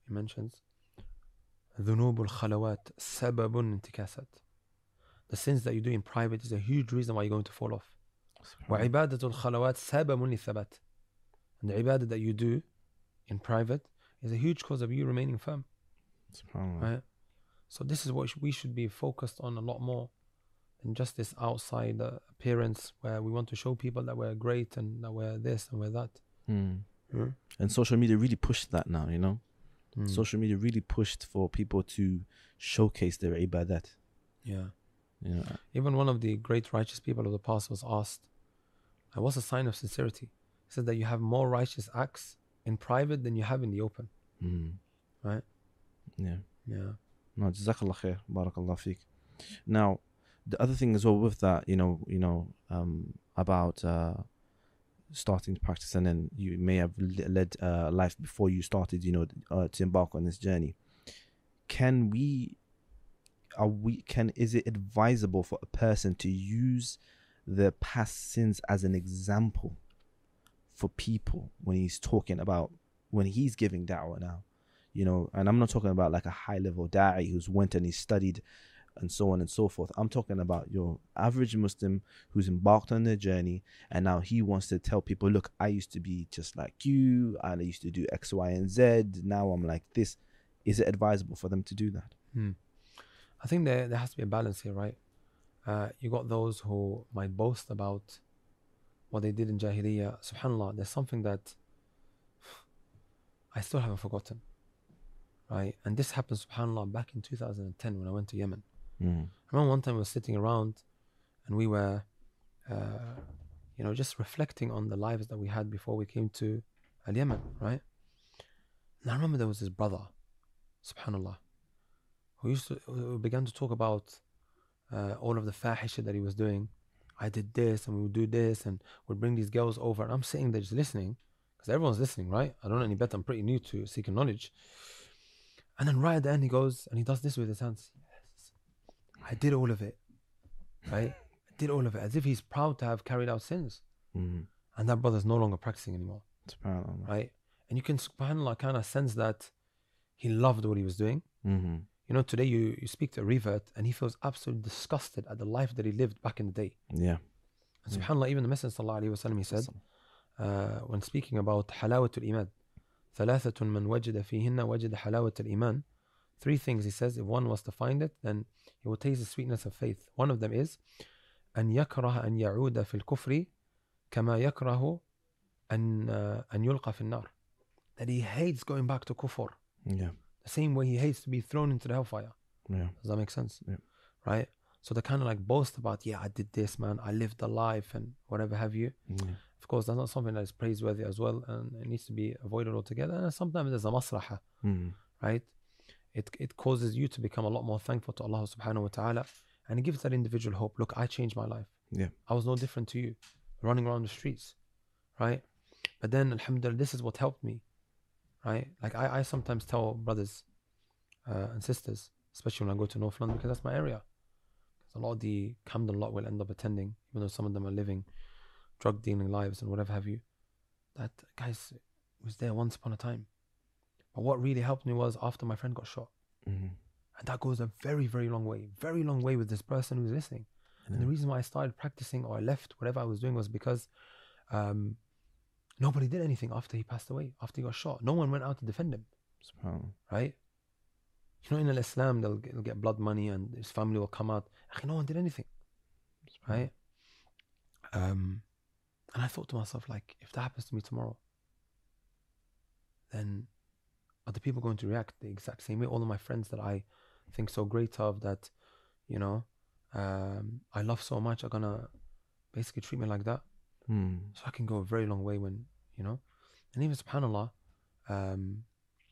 he mentions, ذنوب الخلوات سبب انتكاسات. The sins that you do in private is a huge reason why you're going to fall off. وعبادة الخلوات سبب للثبات. And the ibadah that you do in private is a huge cause of you remaining firm. Right? So this is what we should be focused on a lot more than just this outside uh, appearance where we want to show people that we're great and that we're this and we're that. Mm. Mm. And social media really pushed that now, you know. Mm. Social media really pushed for people to showcase their ibadat. Yeah. Yeah. Even one of the great righteous people of the past was asked, uh, what's a sign of sincerity? He said that you have more righteous acts in private than you have in the open. Mm. Right? Yeah. Yeah. No, jazakallah khair, barakallah feek. Now, the other thing as well with that, you know, you know, um, about uh, starting to practice, and then you may have led a uh, life before you started, you know, uh, to embark on this journey. Can we, are we, can, is it advisable for a person to use the past sins as an example for people when he's talking about, when he's giving da'wah now? You know, and I'm not talking about like a high level da'i who's went and he studied and so on and so forth. I'm talking about your average Muslim who's embarked on their journey and now he wants to tell people, look, I used to be just like you and I used to do X, Y, and Z. Now I'm like this. Is it advisable for them to do that? Hmm. I think there there has to be a balance here, right? Uh, you got those who might boast about what they did in Jahiliyyah. SubhanAllah, there's something that I still haven't forgotten. Right? And this happened, subhanAllah, back in two thousand ten when I went to Yemen. Mm. I remember one time we were sitting around and we were, uh, you know, just reflecting on the lives that we had before we came to Al Yemen, right? And I remember there was this brother, subhanAllah, who used to, who began to talk about uh, all of the fahisha that he was doing. I did this and we would do this and would bring these girls over. And I'm sitting there just listening because everyone's listening, right? I don't know any better. I'm pretty new to seeking knowledge. And then right at the end he goes and he does this with his hands. Yes, I did all of it, right? I did all of it, as if he's proud to have carried out sins. Mm-hmm. And that brother's no longer practicing anymore, SubhanAllah. right? And you can, subhanAllah, kind of sense that he loved what he was doing. Mm-hmm. You know, today you, you speak to a revert and he feels absolutely disgusted at the life that he lived back in the day. Yeah. And subhanAllah, even the Messenger sallallahu alaihi wasallam, he said, uh, when speaking about halawatul iman, ثلاثة من وجد فيهن وجد حلاوة الإيمان. Three things, he says, if one was to find it, then he will taste the sweetness of faith. One of them is أن يكره أن يعود في الكفر كما يكره أن أن يلقى في النار. That he hates going back to kufr. Yeah. The same way he hates to be thrown into the hellfire. Yeah. Does that make sense? Yeah. Right? So they kind of like boast about, yeah, I did this, man. I lived the life and whatever have you. Yeah. Of course, that's not something that is praiseworthy as well, and it needs to be avoided altogether. And sometimes there's a maslaha, Mm. right? It it causes you to become a lot more thankful to Allah subhanahu wa ta'ala, and it gives that individual hope. Look, I changed my life. Yeah. I was no different to you, running around the streets, right? But then, alhamdulillah, this is what helped me, right? Like I, I sometimes tell brothers uh, and sisters, especially when I go to North London, because that's my area. Because a lot of the Camden lot will end up attending, even though some of them are living drug dealing lives and whatever have you, that guys was there once upon a time. But what really helped me was after my friend got shot. Mm-hmm. And that goes a very, very long way, very long way with this person who's listening. Yeah. And the reason why I started practicing or I left whatever I was doing was because um, nobody did anything after he passed away, after he got shot. No one went out to defend him, right? You know, in Islam, they'll get, they'll get blood money and his family will come out. No one did anything, right? Um, And I thought to myself, like, if that happens to me tomorrow, then are the people going to react the exact same way? All of my friends that I think so great of, that, you know, um, I love so much, are going to basically treat me like that. Mm. So I can go a very long way when, you know, and even subhanAllah, um,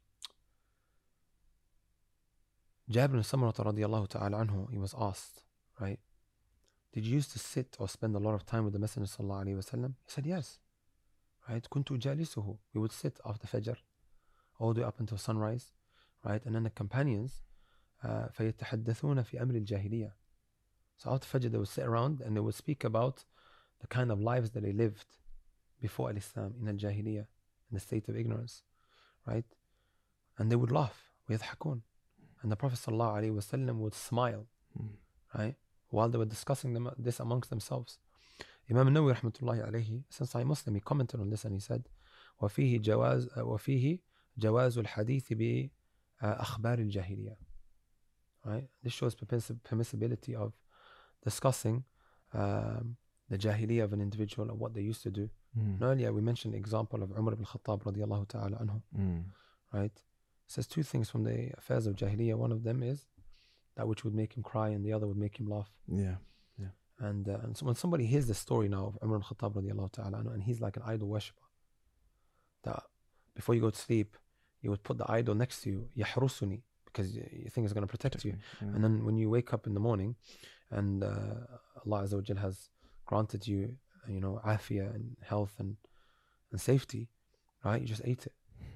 Jabir ibn Samurah radiallahu ta'ala anhu, he was asked, right, did you used to sit or spend a lot of time with the Messenger sallallahu alaihi wasallam? He said, yes. Right? Kuntu jalisuhu. We would sit after Fajr, all the way up until sunrise, right? And then the companions, uh, فَيَتَحَدَّثُونَ فِي أَمْرِ الْجَاهِلِيَّةِ. So after Fajr, they would sit around and they would speak about the kind of lives that they lived before Al-Islam, in Al-Jahiliyyah, in the state of ignorance, right? and they would laugh. ويضحكون. And the Prophet sallallahu alaihi wasallam would smile, mm. right, while they were discussing them, this amongst themselves. Imam Nawawi rahmatullahi alayhi, since I Muslim, he commented on this and he said, وفيه جواز وفيه جواز الحديث بأخبار الجاهلية. Right? This shows permissibility of discussing um, the jahiliyyah of an individual and what they used to do. Mm. And earlier we mentioned the example of Umar ibn Khattab radiyallahu ta'ala anhu. Mm. Right? It says two things from the affairs of jahiliyyah. One of them is that which would make him cry, and the other would make him laugh. Yeah, yeah. And, uh, and so when somebody hears the story now of Umar ibn Khattab radiyallahu ta'ala anhu, and he's like an idol worshipper, that before you go to sleep, you would put the idol next to you, yahrusuni, because you think it's going to protect you. Yeah. And then when you wake up in the morning, and uh, Allah Azza wa Jal has granted you, you know, afiyah and health and, and safety, right? You just ate it.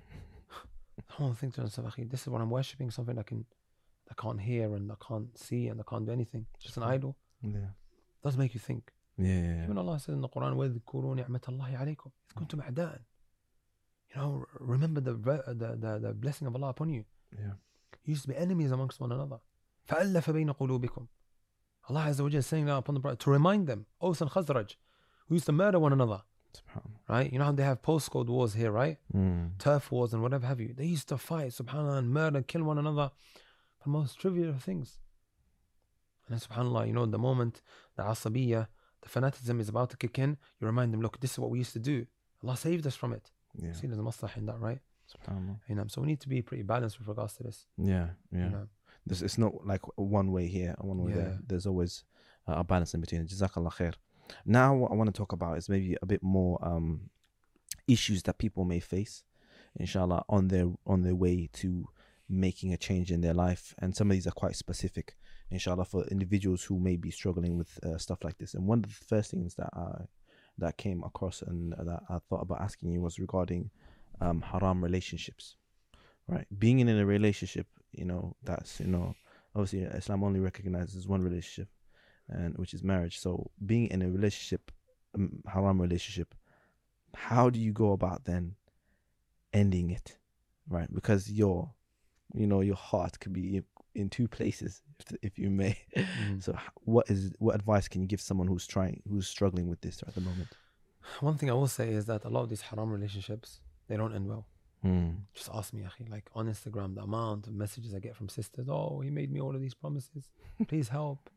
I don't think to myself, this is what I'm worshipping, something I can, I can't hear and I can't see and I can't do anything. Just an idol. Yeah. It does make you think. Yeah, yeah, yeah. Even Allah says in the Quran, وَاذْكُرُوا نِعْمَةَ اللَّهِ عَلَيْكُمْ إِذْ كُنْتُمْ أَعْدَاءً. You know, remember the, the, the, the blessing of Allah upon you. Yeah. You used to be enemies amongst one another. فَأَلَّفَ بَيْنَ قُلُوبِكُمْ. Allah Azza wa Jalla is saying that upon the Prophet to remind them, Aws and Khazraj, who used to murder one another. Right? You know how they have postcode wars here, right? Mm. Turf wars and whatever have you. They used to fight, subhanAllah, and murder and kill one another for the most trivial of things. And then, subhanAllah, you know, the moment the asabiyya, the fanaticism is about to kick in, you remind them, look, this is what we used to do. Allah saved us from it. Yeah. See, there's a maslah in that, right? SubhanAllah. You know, so we need to be pretty balanced with regards to this. Yeah, yeah. You know? This, it's not like one way here, one way Yeah. there. There's always uh, a balance in between. Jazakallah khair. Now, what I want to talk about is maybe a bit more um, issues that people may face, inshallah, on their on their way to making a change in their life. And some of these are quite specific, inshallah, for individuals who may be struggling with uh, stuff like this. And one of the first things that I, that came across and that I thought about asking you was regarding um, haram relationships, right? Being in a relationship, you know, that's, you know, obviously Islam only recognizes one relationship, and which is marriage. So being in a relationship, um, haram relationship, how do you go about then ending it, right? Because your, you know, your heart could be in two places, if, if you may. Mm. So what is what advice can you give someone who's trying, who's struggling with this at the moment? One thing I will say is that a lot of these haram relationships, they don't end well. Mm. Just ask me, akhi, like on Instagram, the amount of messages I get from sisters, oh, he made me all of these promises, please help.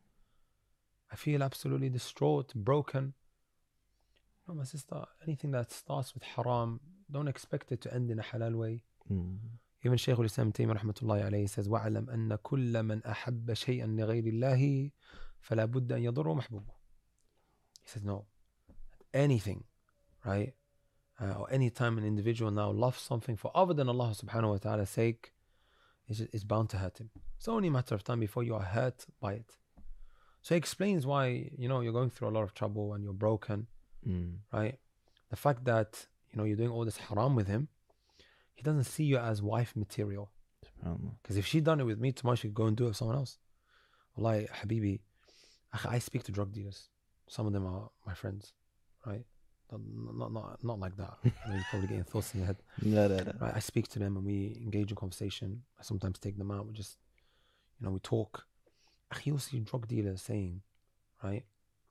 I feel absolutely distraught, broken. No, my sister, anything that starts with haram, don't expect it to end in a halal way. Mm. Even Shaykh al-Islam Taymiyyah rahmatullahi alayhi says, وَعَلَمْ أَنَّ كُلَّ مَنْ أَحَبَّ شَيْئًا لِغَيْرِ اللَّهِ فَلَا بُدَّ أَنْ يَضُرُّ مَحْبُوبُهُ. He says, no, anything, right? Uh, or any time an individual now loves something for other than Allah subhanahu wa ta'ala's sake, it's, it's bound to hurt him. It's only a matter of time before you are hurt by it. So he explains why, you know, you're going through a lot of trouble and you're broken, Mm. right? The fact that, you know, you're doing all this haram with him, he doesn't see you as wife material. Because if she'd done it with me, tomorrow she could go and do it with someone else. Wallahi, Habibi, I speak to drug dealers. Some of them are my friends, right? Not not not, not like that. I mean, you're probably getting thoughts in your head. No, no, no. Right? I speak to them and we engage in conversation. I sometimes take them out. We just, you know, we talk. You'll see drug dealers saying, right?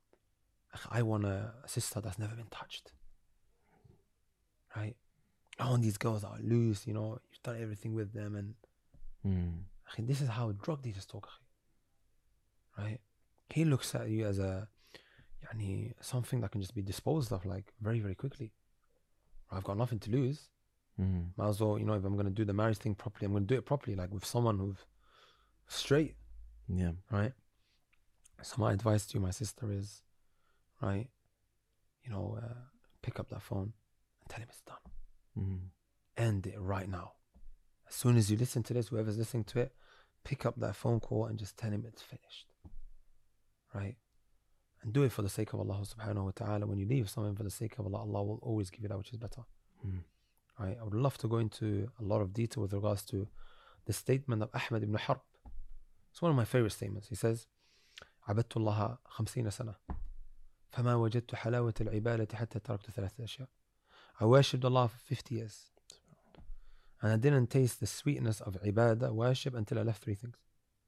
I want a sister that's never been touched, right? I want these girls that are loose, you know, you've done everything with them, and Mm. this is how drug dealers talk, right? He looks at you as a, yani, something that can just be disposed of like very, very quickly. I've got nothing to lose. Mm. Might as well, you know, if I'm going to do the marriage thing properly, I'm going to do it properly, like with someone who's straight, Yeah. right? So my advice to you, my sister, is, right, you know, uh, pick up that phone and tell him it's done. Mm. End it right now. As soon as you listen to this, whoever's listening to it, pick up that phone call and just tell him it's finished, right? And do it for the sake of Allah subhanahu wa ta'ala. When you leave something for the sake of Allah, Allah will always give you that which is better. Mm. Right? I would love to go into a lot of detail with regards to the statement of Ahmad ibn Harb. It's one of my favorite statements. He says, عبدت الله خمسين سنة فما وجدت حلاوة العبادة حتى تركت ثلاثة أشياء. I worshipped Allah for fifty years And I didn't taste the sweetness of ibadah, worship, until I left three things.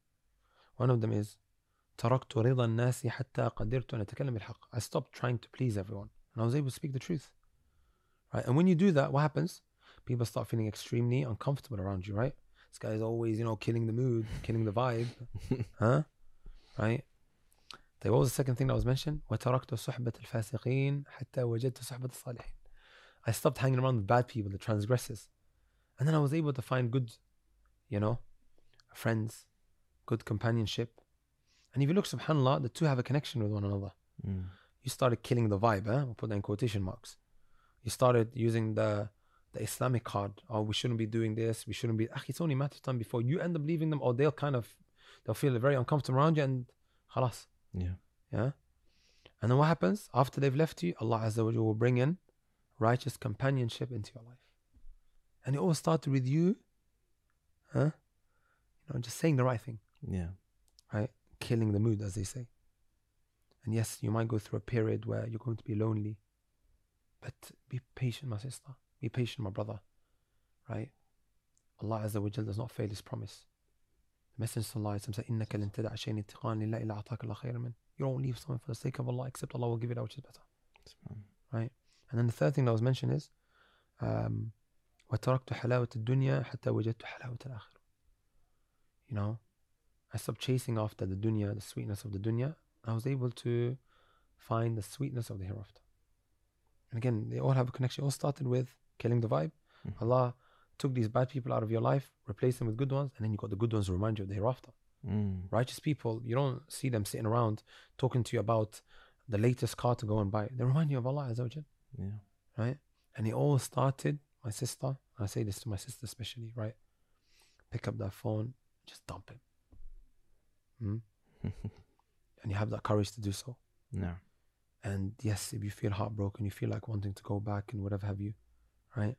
One of them is تركت رضا الناس حتى قدرت أن أتكلم بالحق. I stopped trying to please everyone, and I was able to speak the truth. Right? And when you do that, what happens? People start feeling extremely uncomfortable around you, right? This guy is always, you know, killing the mood, killing the vibe. Huh? Right? What was the second thing that was mentioned? وتركت صحبة الفاسقين حتى وجدت صحبة الصالحين. I stopped hanging around with bad people, the transgressors. And then I was able to find good, you know, friends, good companionship. And if you look, subhanAllah, the two have a connection with one another. Mm. You started killing the vibe, eh? We'll put that in quotation marks. You started using the the Islamic card. Oh, we shouldn't be doing this. We shouldn't be. Akhi, it's only a matter of time before you end up leaving them, or they'll kind of, they'll feel very uncomfortable around you, and khalas. Yeah. Yeah. And then what happens? After they've left you, Allah Azza wa Jalla will bring in righteous companionship into your life. And it all started with you, huh? You know, just saying the right thing. Yeah. Right? Killing the mood, as they say. And yes, you might go through a period where you're going to be lonely. But be patient, my sister. Be patient, my brother. Right? Allah Azza wa Jalla does not fail His promise. The Messenger sallallahu alayhi wa sallam said, إِنَّكَ لَن تَدَعَ شَيْءٍ اتِّقَاءً لِلَّهِ إِلَّا أَعْطَاكَ اللَّهُ خَيْرًا مِنْهُ. You don't leave something for the sake of Allah except Allah will give it out which is better. Right? And then the third thing that was mentioned is, um, وَتَرَكْتُ حَلَاوَةَ الدُّنْيَا حَتَّى وَجَدْتُ حَلَاوَةَ الْآخِرَةِ. You know, I stopped chasing after the dunya, the sweetness of the dunya. I was able to find the sweetness of the hereafter. And again, they all have a connection. It all started with killing the vibe. Mm-hmm. Allah took these bad people out of your life, replaced them with good ones, and then you got the good ones to remind you of the hereafter. Mm. Righteous people, you don't see them sitting around talking to you about the latest car to go and buy. They remind you of Allah Azza wa Jal. Yeah. Right? And it all started, my sister, and I say this to my sister especially, right? Pick up that phone, just dump it. Mm? And you have that courage to do so. No. And yes, if you feel heartbroken, you feel like wanting to go back and whatever have you, right?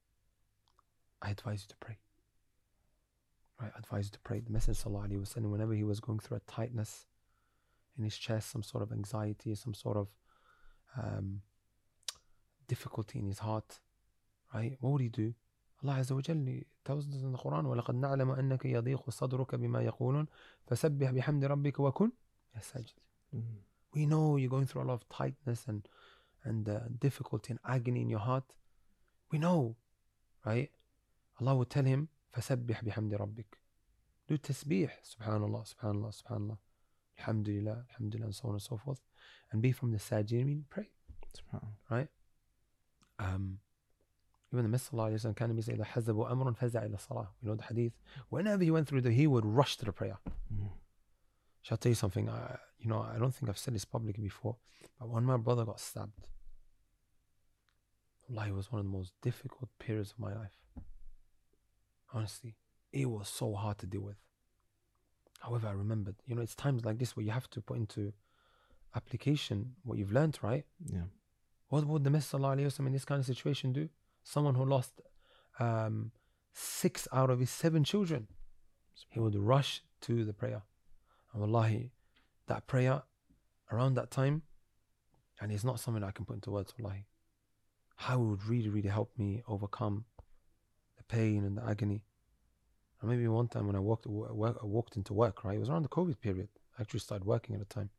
I advise you to pray. Right? I advise you to pray. The Messenger sallallahu alaihi wasallam, whenever he was going through a tightness in his chest, some sort of anxiety, some sort of um, difficulty in his heart, right? What would he do? Allah Azza wa Jalla tells us in the Quran, وَلَقَدْ نَعْلَمَ أَنَّكَ يَضِيقُ صَدْرُكَ بِمَا يَقُولُونَ فَسَبِّحْ بِحَمْدِ رَبِّكَ وَكُنْ يَسْتَجِدُ. We know you're going through a lot of tightness and and uh, difficulty and agony in your heart. We know, right? Allah will tell him, فَسَبِّحْ بِحَمْدِ رَبِّكَ. Do tasbih, subhanallah, subhanallah, subhanallah, alhamdulillah, alhamdulillah, and so on and so forth. And be from the sajidin, pray. Right? Um, even the Messenger sallallahu alayhi wa sallam kind of say, إِذَا حَزَّبُوا أَمْرٌ فَزَعَ إِلَى الصَّلَاةِ. You know the hadith? Whenever he went through the, he would rush to the prayer. Mm. Shall I tell you something? I, you know, I don't think I've said this publicly before, but when my brother got stabbed, Allah, it was one of the most difficult periods of my life. Honestly, it was so hard to deal with. However, I remembered, you know, it's times like this where you have to put into application what you've learned, right? Yeah. What would the Messenger sallallahu alayhi wa sallam in this kind of situation do? Someone who lost um, six out of his seven children, he would rush to the prayer. And wallahi, that prayer around that time, and it's not something I can put into words, wallahi, how it would really, really help me overcome the pain and the agony. And maybe one time when I walked, I walked into work, right? It was around the COVID period. I actually started working at the time.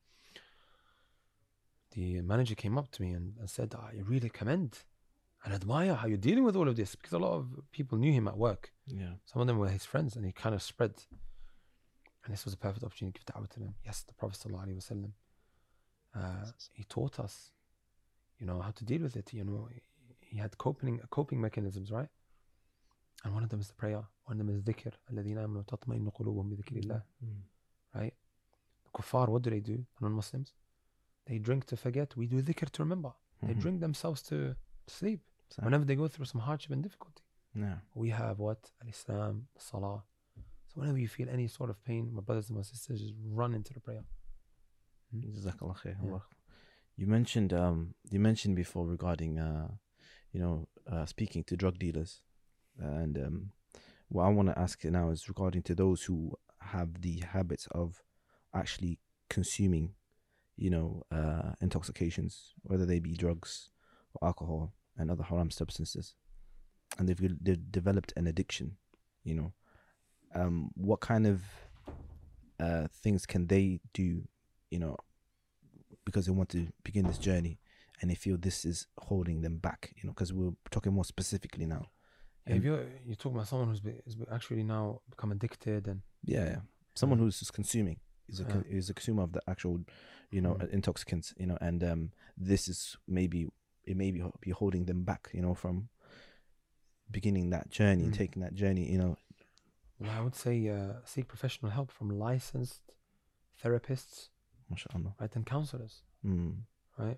The manager came up to me and, and said, I really commend and admire how you're dealing with all of this, because a lot of people knew him at work. Yeah. Some of them were his friends, and he kind of spread. And this was a perfect opportunity to give da'wah to them. Yes, the Prophet sallallahu alaihi wasallam, uh, he taught us, you know, how to deal with it. You know, he had coping coping mechanisms, right? And one of them is the prayer. One of them is dhikr. الَّذِينَ آمَنُوا تَطْمَئِنُّ قُلُوبُهُم بِذِكْرِ اللَّهِ. Right? The kuffar, what do they do? The non-Muslims? They drink to forget. We do dhikr to remember. Mm-hmm. They drink themselves to sleep. Same. Whenever they go through some hardship and difficulty. Yeah. We have what? Al-Islam, Salah. So whenever you feel any sort of pain, my brothers and my sisters, just run into the prayer. Jazakallah khair. Yeah. You mentioned um you mentioned before regarding uh you know uh, speaking to drug dealers, and um what I want to ask now is regarding to those who have the habits of actually consuming, you know, uh intoxications, whether they be drugs or alcohol and other haram substances. and they've they've developed an addiction, you know, um, what kind of uh, things can they do, you know, because they want to begin this journey and they feel this is holding them back, you know, because we're talking more specifically now. Yeah, if you're, you're talking about someone who's be, is actually now become addicted and yeah, yeah. someone Yeah. who's just consuming is a Yeah. con- is a consumer of the actual, you know, Mm. intoxicants, you know, and um, this is maybe it may be, ho- be holding them back, you know, from beginning that journey and Mm. taking that journey, you know. well, I would say uh, seek professional help from licensed therapists, MashaAllah. right, and counselors, Mm. right?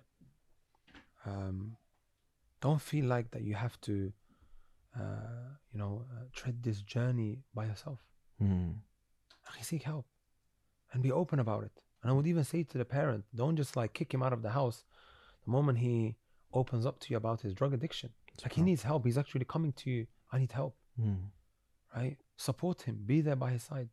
Um, don't feel like that you have to, uh, you know, uh, tread this journey by yourself. Mm. Akhi, seek help and be open about it. And I would even say to the parent, don't just like kick him out of the house the moment he opens up to you about his drug addiction. Like he needs help. He's actually coming to you. I need help, Mm. right? Support him. Be there by his side.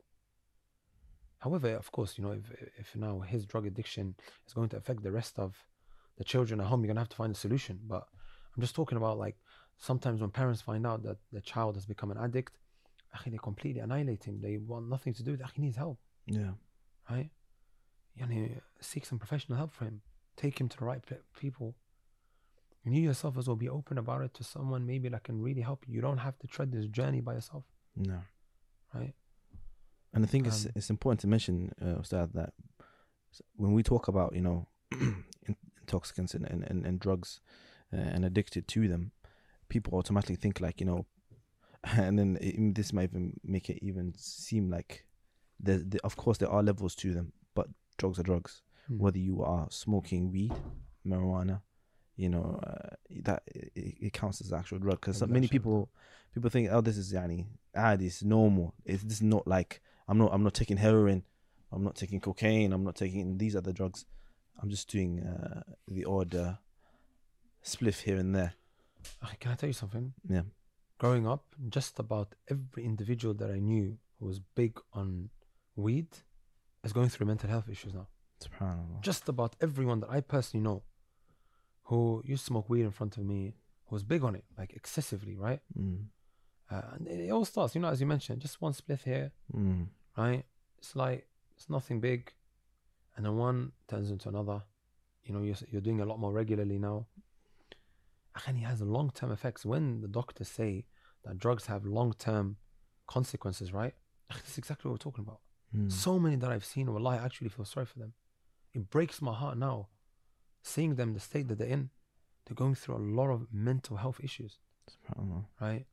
However, of course, you know, if if now his drug addiction is going to affect the rest of the children at home, you're gonna have to find a solution. But I'm just talking about like sometimes when parents find out that the child has become an addict, akhi, they completely annihilate him. They want nothing to do with it. He needs help, Yeah. right? Yani, seek some professional help for him. Take him to the right pe- people. And you yourself as well, be open about it to someone maybe that can really help you. You don't have to tread this journey by yourself, No. right? And I think it's Um, it's important to mention, uh, Ustad, that when we talk about, you know, in- intoxicants and, and, and, and drugs uh, and addicted to them, people automatically think like, you know, and then it, this might even make it even seem like there, there, of course, there are levels to them, but drugs are drugs. hmm. Whether you are smoking weed, marijuana, you know, uh, that it, it counts as actual drug. Because many people people think, oh, this is yani, ah, this is normal. It's this is not like I'm not I'm not taking heroin, I'm not taking cocaine, I'm not taking these other drugs. I'm just doing uh, the odd uh, spliff here and there. Akhi, can I tell you something? Yeah. Growing up, just about every individual that I knew who was big on weed is going through mental health issues now. SubhanAllah. Just about everyone that I personally know who used to smoke weed in front of me, who was big on it, like excessively, right? Mm. Uh, and it all starts, you know, as you mentioned, just one spliff here, Mm. right? It's like, it's nothing big. And then one turns into another. You know, you're, you're doing a lot more regularly now. And it has long-term effects. When the doctors say that drugs have long-term consequences, right? That's exactly what we're talking about. Mm. So many that I've seen, wallahi, I actually feel sorry for them. It breaks my heart now, seeing them, the state that they're in. They're going through a lot of mental health issues, SubhanAllah. right?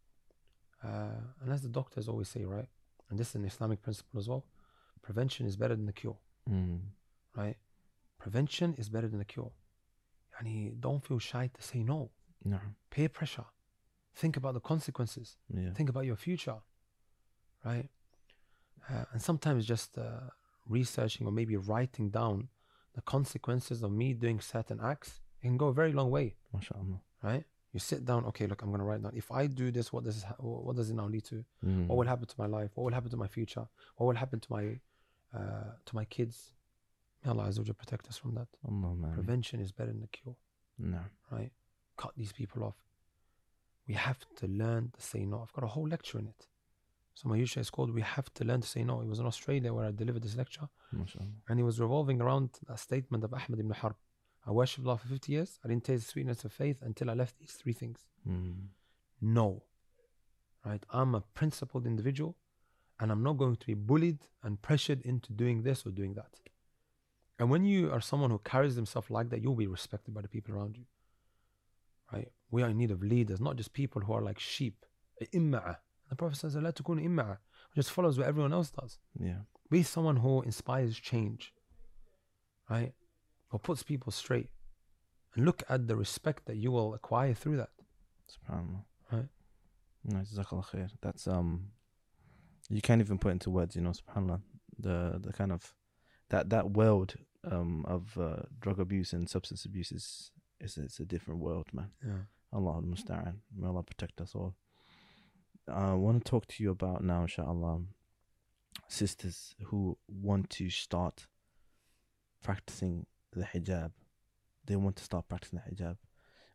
Uh, and as the doctors always say, right? And this is an Islamic principle as well. Prevention is better than the cure, Mm. right? Prevention is better than the cure. Yani, don't feel shy to say no. No. Peer pressure. Think about the consequences. Yeah. Think about your future, right? Uh, and sometimes just uh, researching or maybe writing down the consequences of me doing certain acts, it can go a very long way, MashaAllah. right? You sit down, okay, look, I'm going to write down. If I do this, what does this ha- what does it now lead to? Mm. What will happen to my life? What will happen to my future? What will happen to my uh, to my kids? May Allah Azza wa Jalla protect us from that. Allah, man. Prevention is better than the cure, No. right? Cut these people off. We have to learn to say no. I've got a whole lecture in it. So my usual is called We Have to Learn to Say No. It was in Australia where I delivered this lecture. MashaAllah. And it was revolving around that statement of Ahmad ibn Harb. I worshipped Allah for fifty years. I didn't taste the sweetness of faith until I left these three things. Mm. No. Right? I'm a principled individual and I'm not going to be bullied and pressured into doing this or doing that. And when you are someone who carries himself like that, you'll be respected by the people around you. Right? We are in need of leaders, not just people who are like sheep. Imma'a. The Prophet says, "La takun imma'a," just follows what everyone else does. Yeah. Be someone who inspires change, right? Or puts people straight. And look at the respect that you will acquire through that. SubhanAllah. Right. No, Jazakallah khair. That's um you can't even put into words, you know, SubhanAllah. The the kind of that that world um of uh, drug abuse and substance abuse is is it's a different world, man. Yeah. Allah al-Musta'an. May Allah protect us all. I want to talk to you about now, inshallah, sisters who want to start practicing the hijab. They want to start practicing the hijab.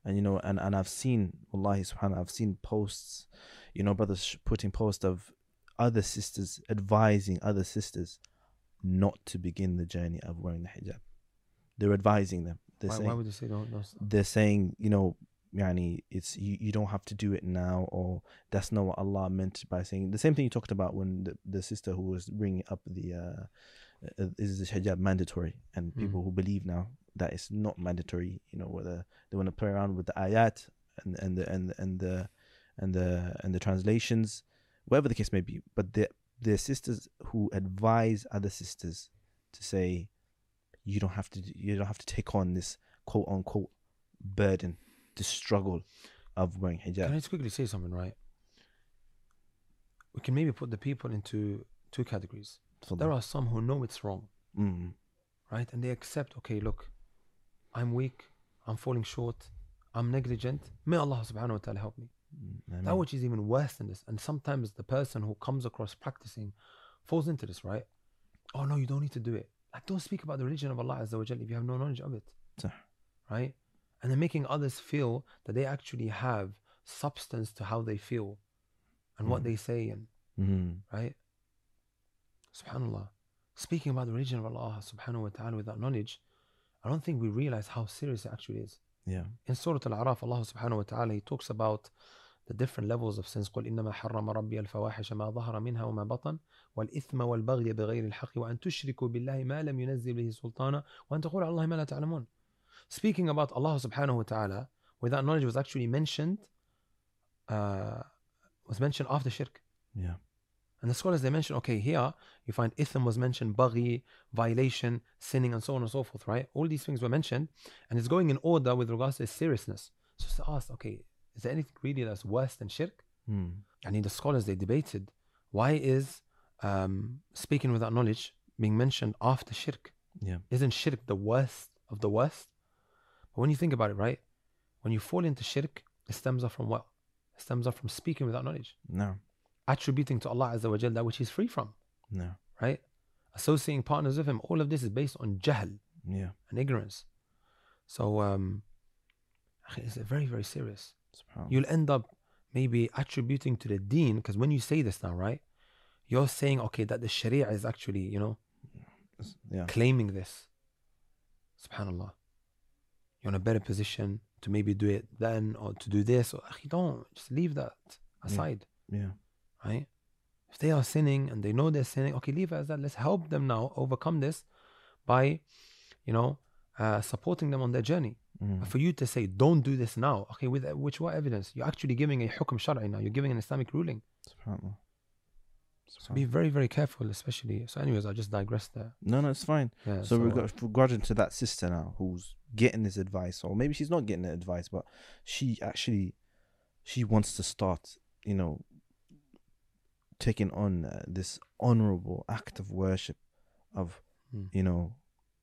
And you know, and, and I've seen, wallahi subhanAllah, I've seen posts, you know, brothers sh- putting posts of other sisters advising other sisters not to begin the journey of wearing the hijab. They're advising them. They're Why, saying, why would you say don't? don't stop? they're saying, you know, yani, it's you, you don't have to do it now, or that's not what Allah meant by saying. The same thing you talked about when the, the sister who was bringing up the uh, uh, is the hijab mandatory, and Mm. people who believe now that it's not mandatory, you know, whether they want to play around with the ayat and and the and and the and the and the translations, whatever the case may be. But the the sisters who advise other sisters to say, you don't have to you don't have to take on this quote unquote burden, this struggle of wearing hijab. Can I just quickly say something, right? We can maybe put the people into two categories. So There are some who know it's wrong, mm, right? And they accept, okay, look, I'm weak, I'm falling short, I'm negligent. May Allah subhanahu wa ta'ala help me. I That mean, which is even worse than this. And sometimes the person who comes across practicing falls into this, right? Oh no, you don't need to do it. Like, don't speak about the religion of Allah Azza wa Jal if you have no knowledge of it. Sah. Right? And then making others feel that they actually have substance to how they feel and what Mm. they say, and mm, right? Subhanallah. Speaking about the religion of Allah subhanahu wa ta'ala without knowledge, I don't think we realize how serious it actually is. yeah, In Surah Al-A'raf, Allah subhanahu wa ta'ala, He talks about the different levels of sins. قُلْ إِنَّمَا حَرَّمَ رَبِّيَ الْفَوَاحِشَ مَا ظَهَرَ مِنْها وَمَا بَطَنَ وَالْإِثْمَ وَالْبَغْيَ بِغَيْرِ الْحَقِّ وَأَن تُشْرِكُوا بِاللَّهِ مَا لَمْ يُنَزِّلْ بِهِ سُلْطَانًا وَأَن تَقُولُوا عَلَى اللَّهِ مَا لَا تَعْلَمُونَ. Speaking about Allah subhanahu wa ta'ala without knowledge was actually mentioned, uh, was mentioned after shirk. yeah, And the scholars, they mention, okay, here you find ithm was mentioned, baghi, violation, sinning, and so on and so forth, right? All these things were mentioned, and it's going in order with regards to its seriousness. So it's asked, okay, is there anything really that's worse than shirk? mm, And in the scholars, they debated, why is um, speaking without knowledge being mentioned after shirk? yeah, Isn't shirk the worst of the worst? But when you think about it, right, when you fall into shirk, it stems off from what? It stems off from speaking without knowledge. no, Attributing to Allah Azza wa Jal that which He's free from, no, right? Associating partners with Him. All of this is based on jahl yeah, and ignorance. So um, it's very, very serious. subhanallah. You'll end up maybe attributing to the deen, because when you say this now, right, you're saying, okay, that the Sharia is actually, you know, yeah, claiming this. Subhanallah. You're in a better position to maybe do it then, or to do this, or you don't, just leave that aside. yeah, Right? If they are sinning and they know they're sinning, okay, leave it as that. Let's help them now overcome this by, you know, uh, supporting them on their journey. mm, But for you to say, don't do this now, okay, with which what evidence? You're actually giving a hukm shar'i now. You're giving an Islamic ruling. subhanallah. So be very, very careful, especially. So, anyways, I just digressed there. No, no, it's fine. Yeah. So, So, reg- regarding to that sister now who's getting this advice, or maybe she's not getting the advice, but she actually she wants to start, you know, taking on uh, this honorable act of worship of, Hmm. you know,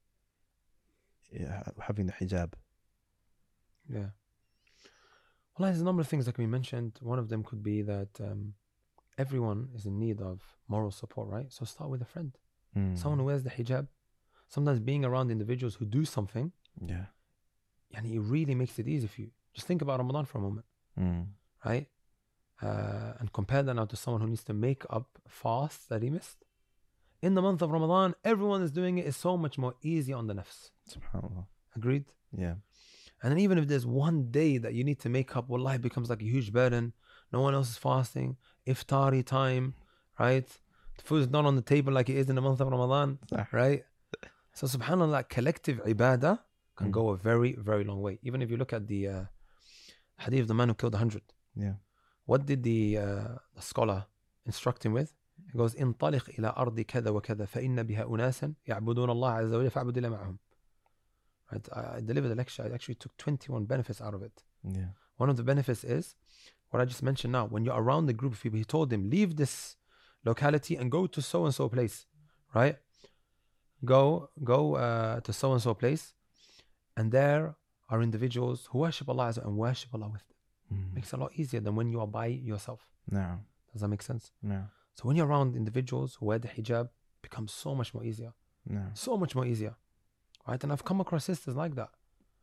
yeah, having the hijab. yeah. Well, there's a number of things that can be mentioned. One of them could be that um, everyone is in need of moral support, right? So start with a friend, Mm. someone who wears the hijab. Sometimes being around individuals who do something, Yeah. and it really makes it easy for you. Just think about Ramadan for a moment, Mm. right? Uh, and compare that now to someone who needs to make up fasts that he missed. In the month of Ramadan, everyone is doing it. It's so much more easy on the nafs. SubhanAllah. Agreed? Yeah. And then even if there's one day that you need to make up, wallahi, it becomes like a huge burden. No one else is fasting. Iftari time, right? The food is not on the table like it is in the month of Ramadan, Sah. right? So subhanAllah, collective ibadah can Mm. go a very, very long way. Even if you look at the uh, hadith of the man who killed a hundred. Yeah. What did the, uh, the scholar instruct him with? He goes, انطلق إلى أرض كذا وكذا فإن بها أناسا يعبدون الله عز وجل فاعبد الله معهم. Right? I, I delivered the lecture. I actually took twenty-one benefits out of it. Yeah. One of the benefits is what I just mentioned now. When you're around the group of people, he told them, leave this locality and go to so-and-so place, right? Go, go uh, to so-and-so place, and there are individuals who worship Allah Azza and worship Allah with them. Mm. Makes it a lot easier than when you are by yourself. No. Does that make sense? No. So when you're around individuals who wear the hijab, it becomes so much more easier. No. So much more easier. Right? And I've come across sisters like that.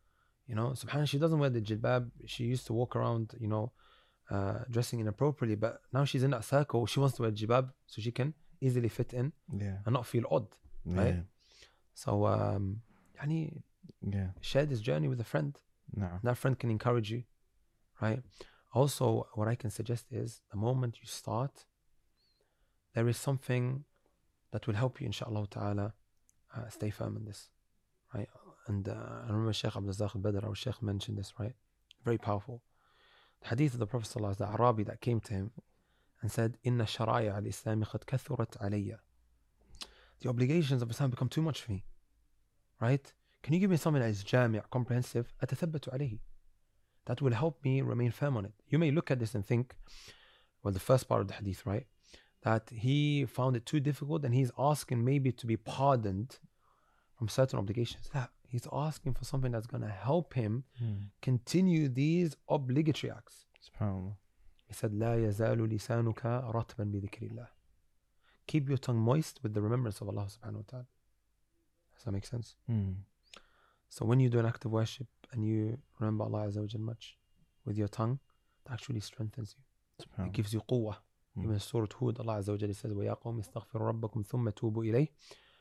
You know, subhanAllah, she doesn't wear the jilbab. She used to walk around, you know, uh, dressing inappropriately, but now she's in that circle. She wants to wear jilbab so she can easily fit in Yeah. and not feel odd, right? Yeah. So, um, yani, Yeah. share this journey with a friend. No. That friend can encourage you, right? Also, what I can suggest is the moment you start, there is something that will help you, inshallah ta'ala, uh, stay firm in this, right? And uh, I remember Shaykh Abdul Razak al-Badr, our Shaykh, mentioned this, right? Very powerful. The hadith of the Prophet sallallahu alaihi wasallam, the Arabi that came to him and said, "Inna shara'i al-Islam qad kathurat alayya." The obligations of Islam become too much for me, right? Can you give me something that is jami', comprehensive? أتثبت عليه. That will help me remain firm on it. You may look at this and think, well, the first part of the hadith, right? That he found it too difficult and he's asking maybe to be pardoned from certain obligations. Yeah, he's asking for something that's going to help him Mm. continue these obligatory acts. SubhanAllah. He said, لا يزال لسانك رطبا بذكر الله. Keep your tongue moist with the remembrance of Allah subhanahu wa ta'ala. Does that make sense? Mm. So when you do an act of worship and you remember Allah Azza wa Jal much with your tongue, it actually strengthens you. It gives you quwwah. Mm. Even in Surah Hud, Allah Azza wa Jal says, وَيَا قَوْمِ اسْتَغْفِرُوا رَبَّكُمْ ثُمَّ تُوبُوا إِلَيْهِ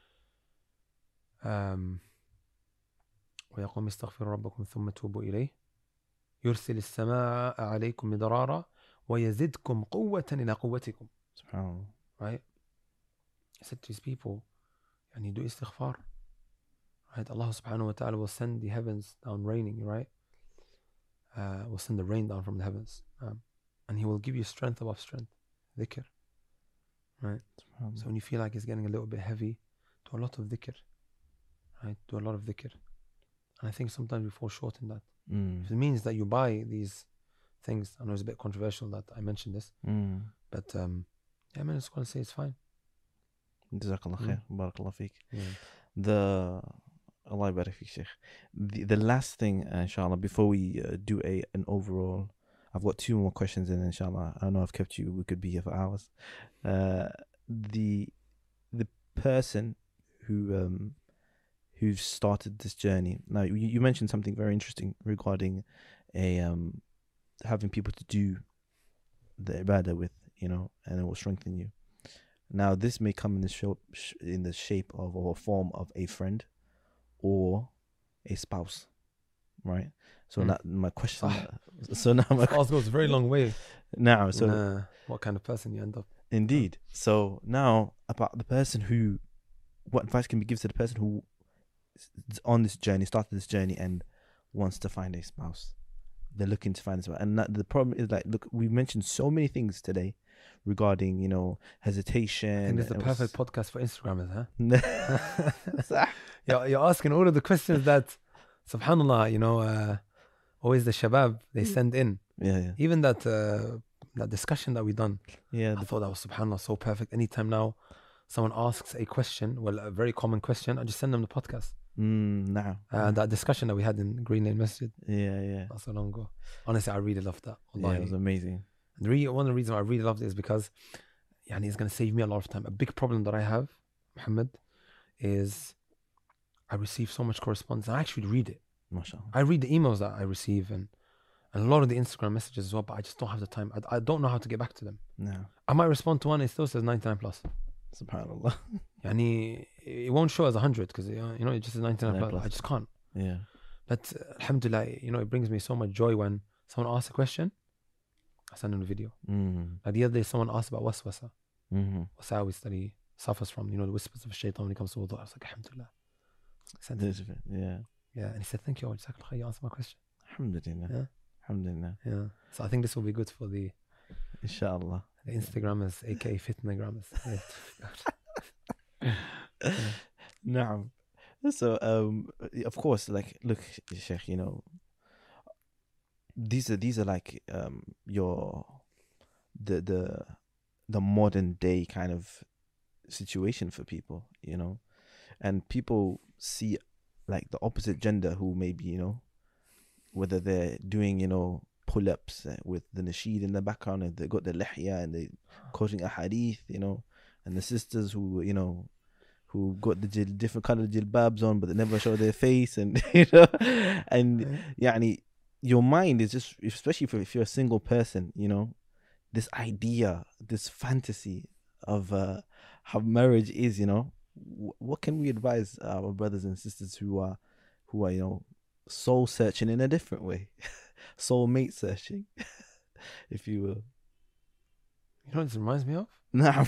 um, وَيَا قَوْمِ اسْتَغْفِرُوا رَبَّكُمْ ثُمَّ تُوبُوا إِلَيْهِ يُرْسِلِ السَّمَاءَ عَلَيْكُمْ مِدْرَارًا وَيَزِدْكُمْ قُوَّةً إِلَى قُوَّتِكُم. SubhanAllah. Right? He said to his people, and you do istighfar. Right? Allah subhanahu wa ta'ala will send the heavens down raining, right? Uh, will send the rain down from the heavens. Um, and He will give you strength above strength. Dhikr. Right? So when you feel like it's getting a little bit heavy, do a lot of dhikr. Right? Do a lot of dhikr. And I think sometimes we fall short in that. Mm. If it means that you buy these things, I know it's a bit controversial that I mentioned this, Mm. but um, yeah, man, I just want to say it's fine. Jazakallah khair. Barakallah feek. Yeah. The Allah barak feek, Sheikh. The, the last thing, uh, inshallah, before we uh, do a an overall, I've got two more questions, and inshallah, I know I've kept you. We could be here for hours. Uh, the the person who um who started this journey. Now, you, you mentioned something very interesting regarding a um having people to do the ibadah with, you know, and it will strengthen you. Now, this may come in the shape, in the shape of or form of a friend or a spouse, right? So Mm. now my question. So now my Spouse goes a very long way. now so in, uh, what kind of person you end up. indeed. So now about the person who, what advice can be given to the person who is on this journey, started this journey, and wants to find a spouse? They're looking to find a spouse, and that, the problem is like, look, we mentioned so many things today regarding, you know, hesitation. I think this is the It perfect was- podcast for Instagrammers, huh? صح. you're, you're asking all of the questions that, subhanAllah, you know, uh, always the shabab, they send in. yeah, yeah, Even that uh, that discussion that we done, yeah. I The, thought that was, subhanAllah, so perfect. Anytime now someone asks a question, well, a very common question, I just send them the podcast. mm, nah. Uh, that discussion that we had in Green Lane Masjid, yeah, yeah. not so long ago. Honestly, I really loved that. Yeah, Wallahi. it was amazing. And the re- one of the reasons I really loved it is because yani, it's going to save me a lot of time. A big problem that I have, Muhammad, is I receive so much correspondence. And I actually read it. MashaAllah. I read the emails that I receive and, and a lot of the Instagram messages as well, but I just don't have the time. I, I don't know how to get back to them. No. I might respond to one, it still says ninety-nine plus. SubhanAllah. Yani, it won't show as one hundred because, you know, it just says ninety-nine nine plus. plus. I just can't. Yeah. But uh, alhamdulillah, you know, it brings me so much joy when someone asks a question, I send them a video. Mm. Like the other day, someone asked about waswasa. Mm-hmm. What's how we study suffers from, you know, the whispers of shaitan when it comes to wudu. I was like, alhamdulillah. Sent it. This is it. Yeah. Yeah, and he said, thank you, Jazakallah khair, you answered my question. Alhamdulillah. Yeah. Alhamdulillah. Yeah. So I think this will be good for the, Inshallah. the Instagrammers, aka fitnagrammers. Yeah. Naam. So, um, of course, like, look, Sheikh, you know, these are these are like um your the the the modern day kind of situation for people, you know, and people see like the opposite gender who maybe, you know, whether they're doing, you know, pull-ups uh, with the nasheed in the background and they got the lihya and they quoting a hadith, you know, and the sisters who, you know, who got the jil- different colored jilbabs on, but they never show their face, and you know, and yeah, your mind is just, especially if, if you're a single person, you know, this idea, this fantasy of uh, how marriage is, you know, w- what can we advise our brothers and sisters who are, who are, you know, soul searching in a different way, soul mate searching, if you will. You know what this reminds me of? Nah.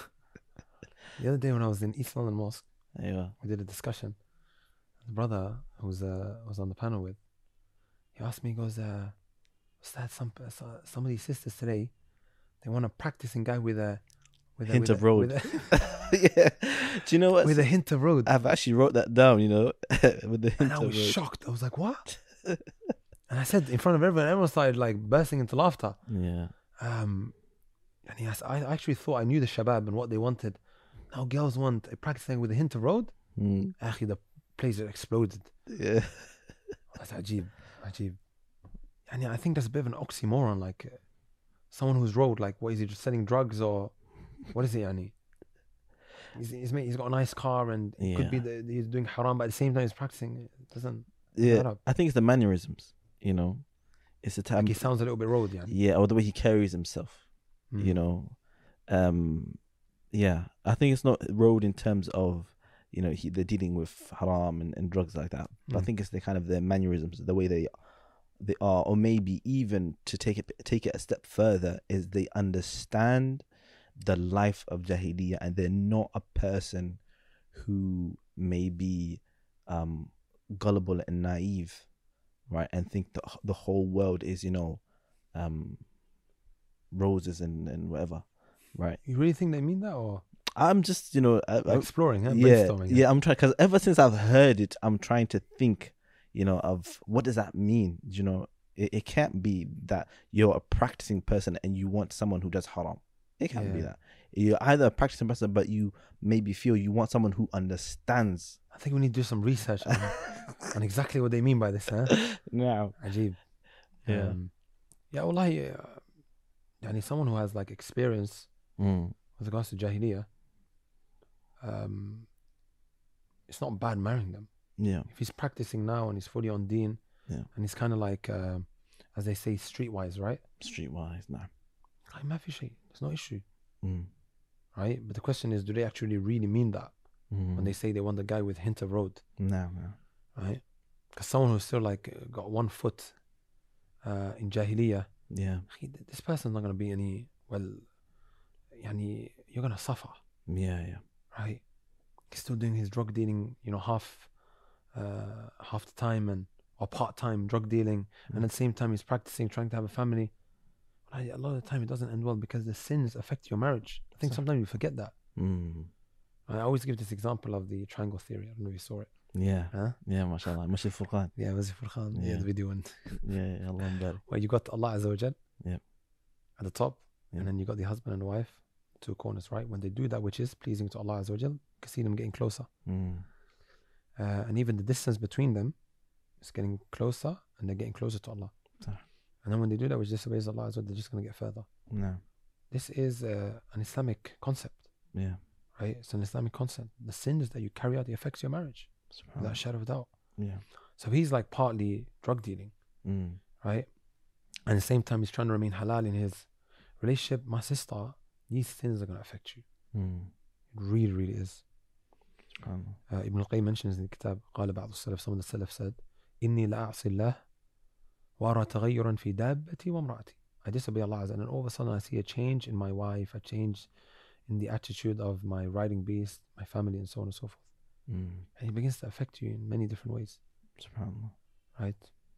The other day when I was in East London Mosque, Yeah. we did a discussion. The brother who was uh, was on the panel with, he asked me, he goes, uh, what's that? Some uh, some of these sisters today, they want a practicing guy with a with a hint with of a, road. with a, Yeah. Do you know what? with a hint of road. I've actually wrote that down, you know, with the hint And I of was road. shocked. I was like, what? And I said in front of everyone, everyone started like bursting into laughter. Yeah. Um, and he asked, I actually thought I knew the shabab and what they wanted. Now girls want a practicing with a hint of road. Mm. Actually, the place exploded. Yeah. That's ajib, ajib. And yeah, I think that's a bit of an oxymoron. Like uh, someone who's road, like what is he just selling drugs or what is he? Yani? He's he's, made, he's got a nice car and it could be Yeah. that he's doing haram, but at the same time he's practicing. It doesn't. Yeah. Shut up. I think it's the mannerisms, you know. It's the time. Like he sounds a little bit road, yeah. Yeah, or the way he carries himself, Mm. you know. Um, yeah, I think it's not road in terms of, you know, he, they're dealing with haram and, and drugs like that. But I Mm. think it's the kind of their mannerisms, the way they they are, or maybe even to take it take it a step further, is they understand the life of Jahiliyyah and they're not a person who may be um, gullible and naive, right? And think that the whole world is, you know, um, roses and, and whatever, right? You really think they mean that, or I'm just, you know, I, I, exploring, huh? yeah, Brainstorming? yeah. I'm trying, because ever since I've heard it, I'm trying to think, you know, of what does that mean? You know, it, it can't be that you're a practicing person and you want someone who does haram. It can't be Yeah. that. You're either a practicing person, but you maybe feel you want someone who understands. I think we need to do some research on, on exactly what they mean by this, huh? Now, Ajib. Yeah. Um, yeah, wallahi, uh, yani someone who has like experience mm, with regards to Jahiliyyah, um, it's not bad marrying them. yeah, If he's practicing now and he's fully on deen, Yeah. and he's kind of like, uh, as they say, streetwise, right? streetwise, nah. Like, ma fi shay, there's no issue, Mm, right? But the question is, do they actually really mean that mm, when they say they want the guy with hint of road, no, no. right? Because someone who's still like uh, got one foot uh, in Jahiliyyah, Yeah, he- this person's not going to be any, well, yani, you're going to suffer, yeah, yeah. right? He's still doing his drug dealing, you know, half uh, half the time, and or part-time drug dealing, and at the same time he's practicing, trying to have a family. Like, a lot of the time it doesn't end well because the sins affect your marriage. I think So- sometimes we forget that. Mm, I always give this example of the triangle theory. I don't know if you saw it. yeah, Huh? yeah, mashallah. Mashi Furqan. Yeah, Wazi Furqan, yeah, Yeah. the video one. Yeah, yeah, Allah Mubarak. Where you got Allah Azza wa Jal Yep. at the top, Yep. and then you got the husband and the wife, two corners, right? When they do that which is pleasing to Allah Azza wa Jal, you can see them getting closer. Mm, Uh, and even the distance between them is getting closer, and they're getting closer to Allah. Sah. And then when they do that which disobeys Allah Azza wa Jal, they're just going to get further. no, This is uh, an Islamic concept, yeah. right? It's an Islamic concept. The sins that you carry out, it affects your marriage, without a Subhanallah. shadow of a doubt. Yeah. So he's like partly drug dealing, Mm, right? And at the same time, he's trying to remain halal in his relationship. My sister, these sins are going to affect you. mm, It really, really is. subhanallah. Uh, Ibn al-Qayyim mentions in the kitab, قال بعض السلف, some of the Salaf said, إني لا أعصي الله وأرى تغيرا في دابتي وامرأتي. I disobey Allah, and then all of a sudden I see a change in my wife, a change in the attitude of my riding beast, my family, and so on and so forth. Mm, And it begins to affect you in many different ways, subhanallah. right?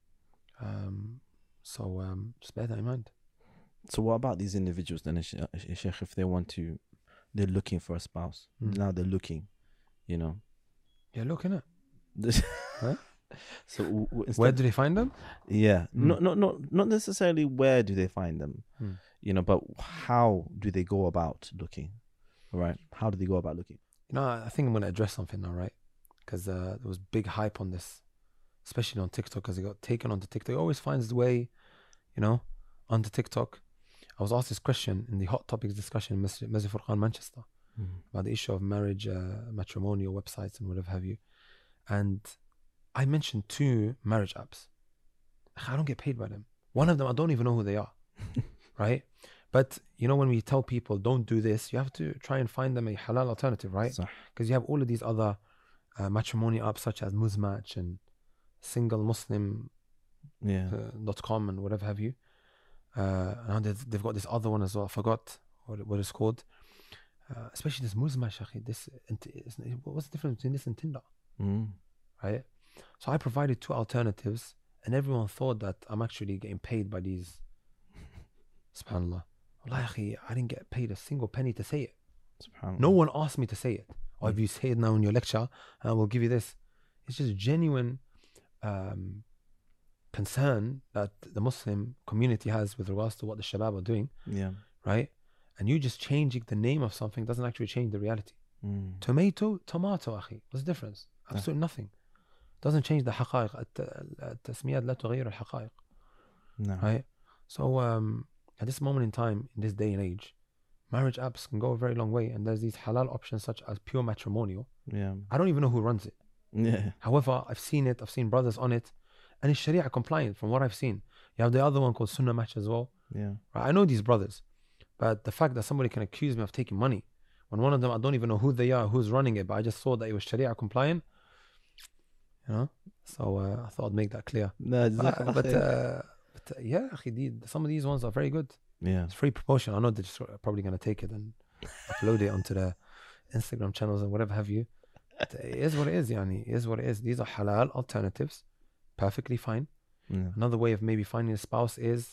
Um, so um, just bear that in mind. So what about these individuals then, Sheikh, Sheikh, if they want to, they're looking for a spouse. Mm. Now they're looking, you know. Yeah, look, innit? Huh? So w- w- instead, Where do they find them? yeah, Mm. not not not not necessarily where do they find them, Mm. you know, but how do they go about looking, right? How do they go about looking? You know, I I think I'm going to address something now, right? Because uh, there was big hype on this, especially on TikTok, because it got taken onto TikTok. It always finds its way, you know, onto TikTok. I was asked this question in the Hot Topics discussion in Masjid Masjid Furqan, Manchester. Mm. about the issue of marriage, uh, matrimonial websites and whatever have you. And I mentioned two marriage apps. I don't get paid by them. One of them, I don't even know who they are, right? But, you know, when we tell people don't do this, you have to try and find them a halal alternative, right? Because you have all of these other uh, matrimony apps such as Muzmatch and Single Muslim Yeah. uh, dot com and whatever have you. Uh, and they've, they've got this other one as well. I forgot what, it, what it's called. Uh, especially this Muzmatch, this, what's the difference between this and Tinder? Mm. Right? So I provided two alternatives and everyone thought that I'm actually getting paid by these. SubhanAllah. Wallahi, I didn't get paid a single penny to say it. SubhanAllah. No one asked me to say it. Or if you say it now in your lecture, uh, we'll give you this. It's just genuine um, concern that the Muslim community has with regards to what the shabab are doing. Yeah. Right? And you just changing the name of something doesn't actually change the reality. Mm. Tomato, tomato, akhi. What's the difference? Absolutely nothing. Doesn't change the حقائق. التسميات لا تغير الحقائق. No. Right? So um, at this moment in time, in this day and age, marriage apps can go a very long way. And there's these halal options such as pure matrimonial. Yeah. I don't even know who runs it. Yeah. However, I've seen it. I've seen brothers on it. And it's Sharia compliant from what I've seen. You have the other one called Sunnah Match as well. Yeah. Right? I know these brothers. But the fact that somebody can accuse me of taking money, when one of them, I don't even know who they are, who's running it, but I just saw that it was Sharia compliant. You know? So uh, I thought I'd make that clear. No, But, but, uh, but uh, yeah, some of these ones are very good. yeah. It's free promotion. I know they're just probably going to take it and upload it onto the Instagram channels and whatever have you. But it is what it is, yani. It is what it is. These are halal alternatives. Perfectly fine. Yeah. Another way of maybe finding a spouse is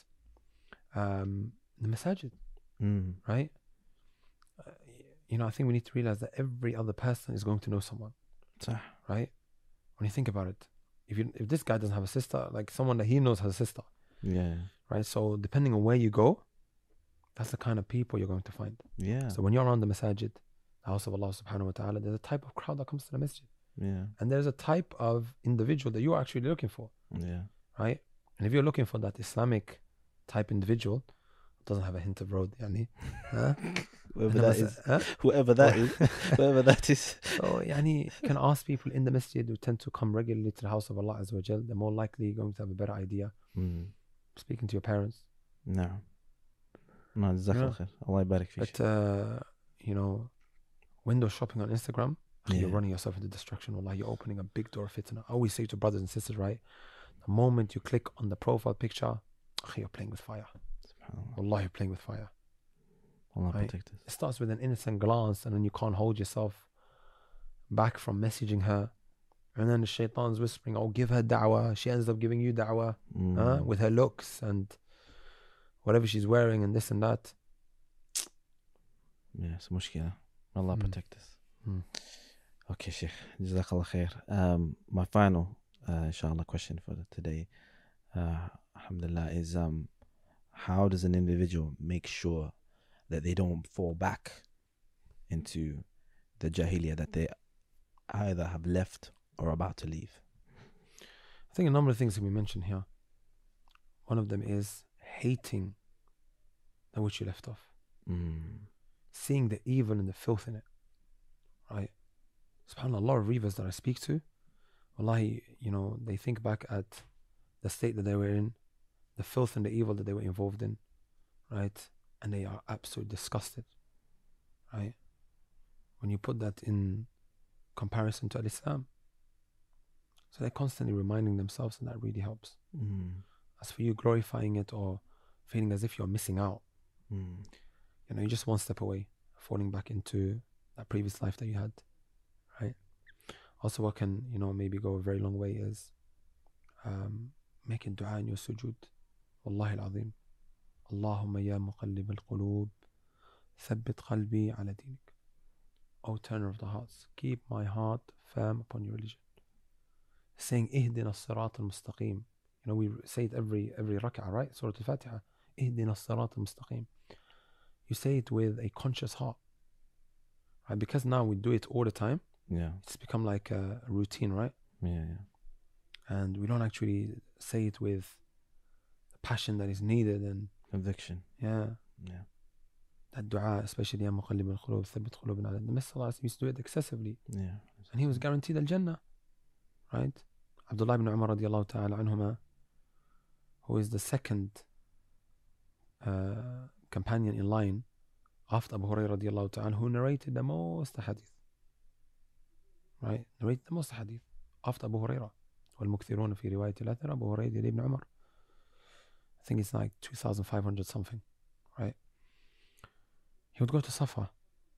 um, the masajid, Mm. right? Uh, you know, I think we need to realize that every other person is going to know someone, صح. right? When you think about it, if you if this guy doesn't have a sister, like someone that he knows has a sister, Yeah. right? So depending on where you go, that's the kind of people you're going to find. Yeah. So when you're around the masajid, the house of Allah subhanahu wa ta'ala, there's a type of crowd that comes to the masjid. Yeah. And there's a type of individual that you're actually looking for, Yeah. right? And if you're looking for that Islamic type individual, doesn't have a hint of road, yani. Huh? Whoever that is. Huh? Whoever that is. Whoever that is. So, yani, you can ask people in the masjid who tend to come regularly to the house of Allah Azza wa Jal. They're more likely going to have a better idea. Mm. Speaking to your parents. No. No, jazakallah khair. Allah yabarak fi. But, uh, you know, window shopping on Instagram, Yeah. you're running yourself into destruction. Wallah, you're opening a big door of fitna. I always say to brothers and sisters, right? The moment you click on the profile picture, you're playing with fire. Wallah, you're playing with fire. Allah Right. protect us. It starts with an innocent glance, and then you can't hold yourself back from messaging her. And then the shaitan's whispering, oh, give her da'wah. She ends up giving you da'wah Mm. uh, with her looks and whatever she's wearing and this and that. Yeah, it's a mushkila. Allah Mm. protect us. Mm. Okay, Sheikh. Jazakallah khair. Um, my final, uh, inshallah, question for today, uh, alhamdulillah, is um, how does an individual make sure that they don't fall back into the jahiliyyah that they either have left or about to leave? I think a number of things can be mentioned here. One of them is hating that which you left off. Mm. Seeing the evil and the filth in it. Right? SubhanAllah, a lot of reavers that I speak to, wallahi, you know, they think back at the state that they were in, the filth and the evil that they were involved in, right? And they are absolutely disgusted, right? When you put that in comparison to Islam. So they're constantly reminding themselves, and that really helps. Mm. As for you glorifying it or feeling as if you're missing out, Mm. you know, you're just one step away, falling back into that previous life that you had, right? Also, what can, you know, maybe go a very long way is um, making dua in your sujood. Wallahi al-azim. Allahumma ya muqallib al-qulub, thabbit qalbi ala dinik. O turner of the hearts, keep my heart firm upon your religion. Saying ihdina as-sirat al-mustaqim. You know, we say it every every rak'ah, right? Surah al-Fatiha. Ihdina as-sirat al-mustaqim. You say it with a conscious heart. Right? Because now we do it all the time, Yeah. it's become like a routine, right? Yeah. Yeah. And we don't actually say it with the passion that is needed. And Conviction. yeah, Yeah. that dua, especially Ya Muqallib al-Qulub, Thabbit Qulubana ala. The Messenger used to do it excessively. Yeah. And he was guaranteed al-Jannah. Right? Abdullah ibn Umar radiallahu ta'ala anhuma, who is the second uh, companion in line after Abu Hurairah radiallahu ta'ala, who narrated the most hadith. Right? Narrated the most hadith after Abu Hurairah. والمكثرون في رواية الأثر أبو هريرة ibn Umar. I think it's like two thousand five hundred something. Right? He would go to Safa.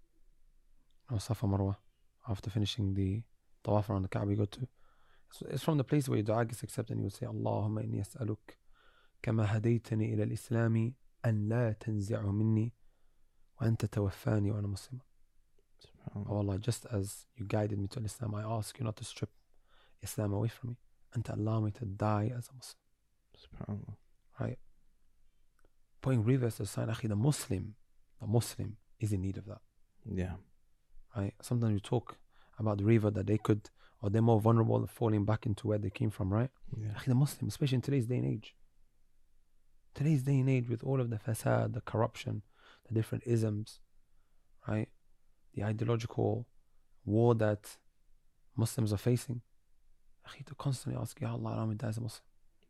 Or Safa Marwa. After finishing the tawaf around the Kaaba, he go to. It's from the place where your dua gets accepted, and you would say, Allahumma inni as'aluk kama hadaytani ila al-islami an la tanzi'u minni wa anta tawaffani wa ana muslima. Oh Allah, just as you guided me to Islam, I ask you not to strip Islam away from me and to allow me to die as a Muslim. Right? Putting reverse aside, akhi, the Muslim, the Muslim is in need of that. Yeah. Right? Sometimes we talk about the river that they could, or they're more vulnerable of falling back into where they came from, right? Yeah. Akhi, the Muslim, especially in today's day and age. Today's day and age with all of the fasad, the corruption, the different isms, right? The ideological war that Muslims are facing. Akhi, to constantly ask, Ya Allah, allow me to die as a Muslim.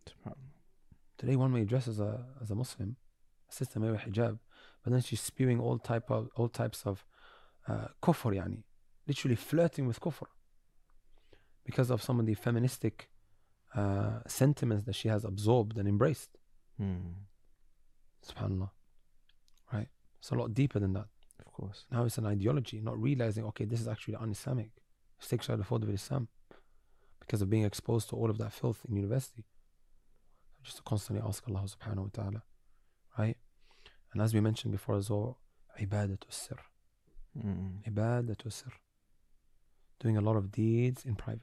Today one may dress as a as a Muslim, a sister may wear hijab, but then she's spewing all type of all types of uh, kufr, yani, literally flirting with kufr, because of some of the feministic uh, sentiments that she has absorbed and embraced. Hmm. Subhanallah. Right? It's a lot deeper than that. Of course. Now it's an ideology, not realizing, okay, this is actually un-Islamic. It takes out the fold of Islam because of being exposed to all of that filth in university. Just to constantly ask Allah subhanahu wa ta'ala. Right? And as we mentioned before as well, ibadatu sir. Mm. Ibadatu sir. Doing a lot of deeds in private.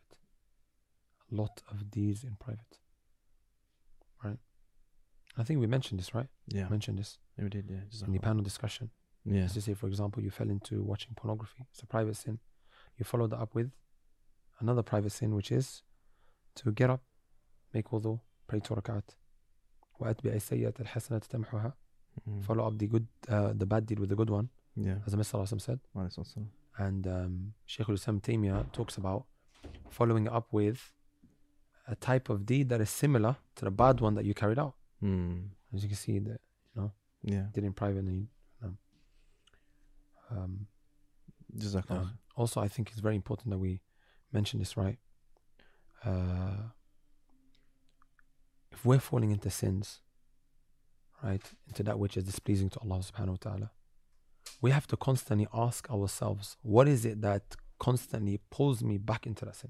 A lot of deeds in private. Right? I think we mentioned this, right? Yeah. We mentioned this. Yeah, we did, yeah. Just in the panel discussion. Yeah. Let's just say, for example, you fell into watching pornography. It's a private sin. You follow that up with another private sin, which is to get up, make wudu, pray two rakat. وَأَتْبِعِ السَّيِّئَةَ الْحَسَنَةَ تَمْحُهَا. Follow up the good, uh, the bad deed with the good one. Yeah. As the Messenger said. Awesome. And um, Shaykh al-Islam Taymiyyah talks about following up with a type of deed that is similar to the bad one that you carried out. Mm. As you can see, that, you know, yeah, did in private. And you, um, um, um, also, I think it's very important that we mention this, right? Uh, if we're falling into sins, right, into that which is displeasing to Allah subhanahu wa ta'ala, we have to constantly ask ourselves, what is it that constantly pulls me back into that sin?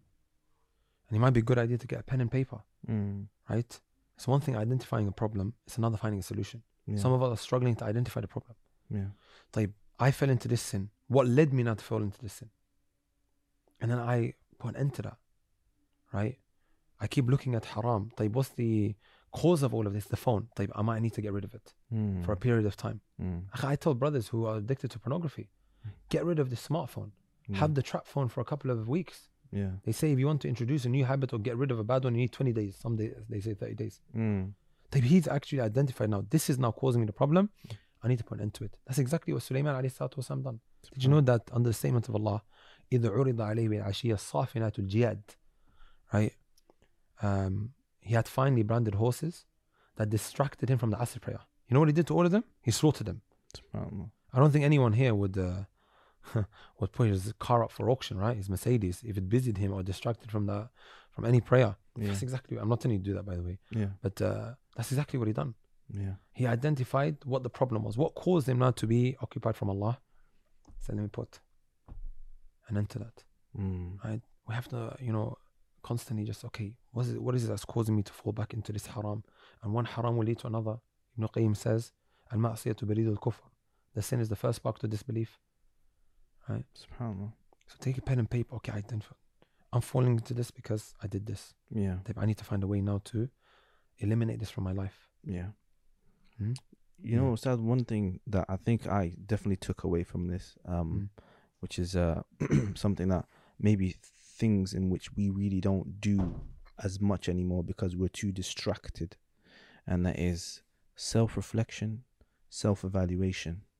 And it might be a good idea to get a pen and paper, mm. right? It's one thing identifying a problem, it's another finding a solution. Yeah. Some of us are struggling to identify the problem. Yeah. Like, I fell into this sin. What led me not to fall into this sin? And then I put an end to that, right? I keep looking at haram. Like, what's the cause of all of this? The phone. Like, I might need to get rid of it mm. for a period of time. Mm. I tell brothers who are addicted to pornography, get rid of the smartphone. Mm. Have the trap phone for a couple of weeks. Yeah. They say if you want to introduce a new habit or get rid of a bad one, you need twenty days. Some days they say thirty days. Mm. He's actually identified now, this is now causing me the problem. I need to put an end to it. That's exactly what Sulaiman alayhi salatu wasalam done. Did you know that under the statement of Allah, إِذْ عُرِضَ عَلَيْهِ بِالْعَشِيَّةِ الصَّافِنَاتُ الْجِيَادِ, right? Um, he had finely branded horses that distracted him from the Asr prayer. You know what he did to all of them? He slaughtered them. I don't think anyone here would uh, would put his car up for auction, right? His Mercedes, if it busied him or distracted from the from any prayer. Yeah. That's exactly. I'm not telling you to do that, by the way. Yeah. But uh, that's exactly what he done. Yeah. He identified what the problem was, what caused him not to be occupied from Allah. So let me put an end to that. Mm. Right? We have to, you know, constantly just okay. What is it? What is it that's causing me to fall back into this haram? And one haram will lead to another. Ibn Qayyim says, "Al-ma'siyatu baridu al-kufr." The sin is the first spark to disbelief. Right? SubhanAllah. So take a pen and paper. Okay, I identify. I'm falling into this because I did this. Yeah. I need to find a way now to eliminate this from my life. Yeah. Hmm? You know, Ustad, one thing that I think I definitely took away from this, um, mm. which is uh, something that maybe things in which we really don't do as much anymore because we're too distracted, and that is self-reflection, self-evaluation,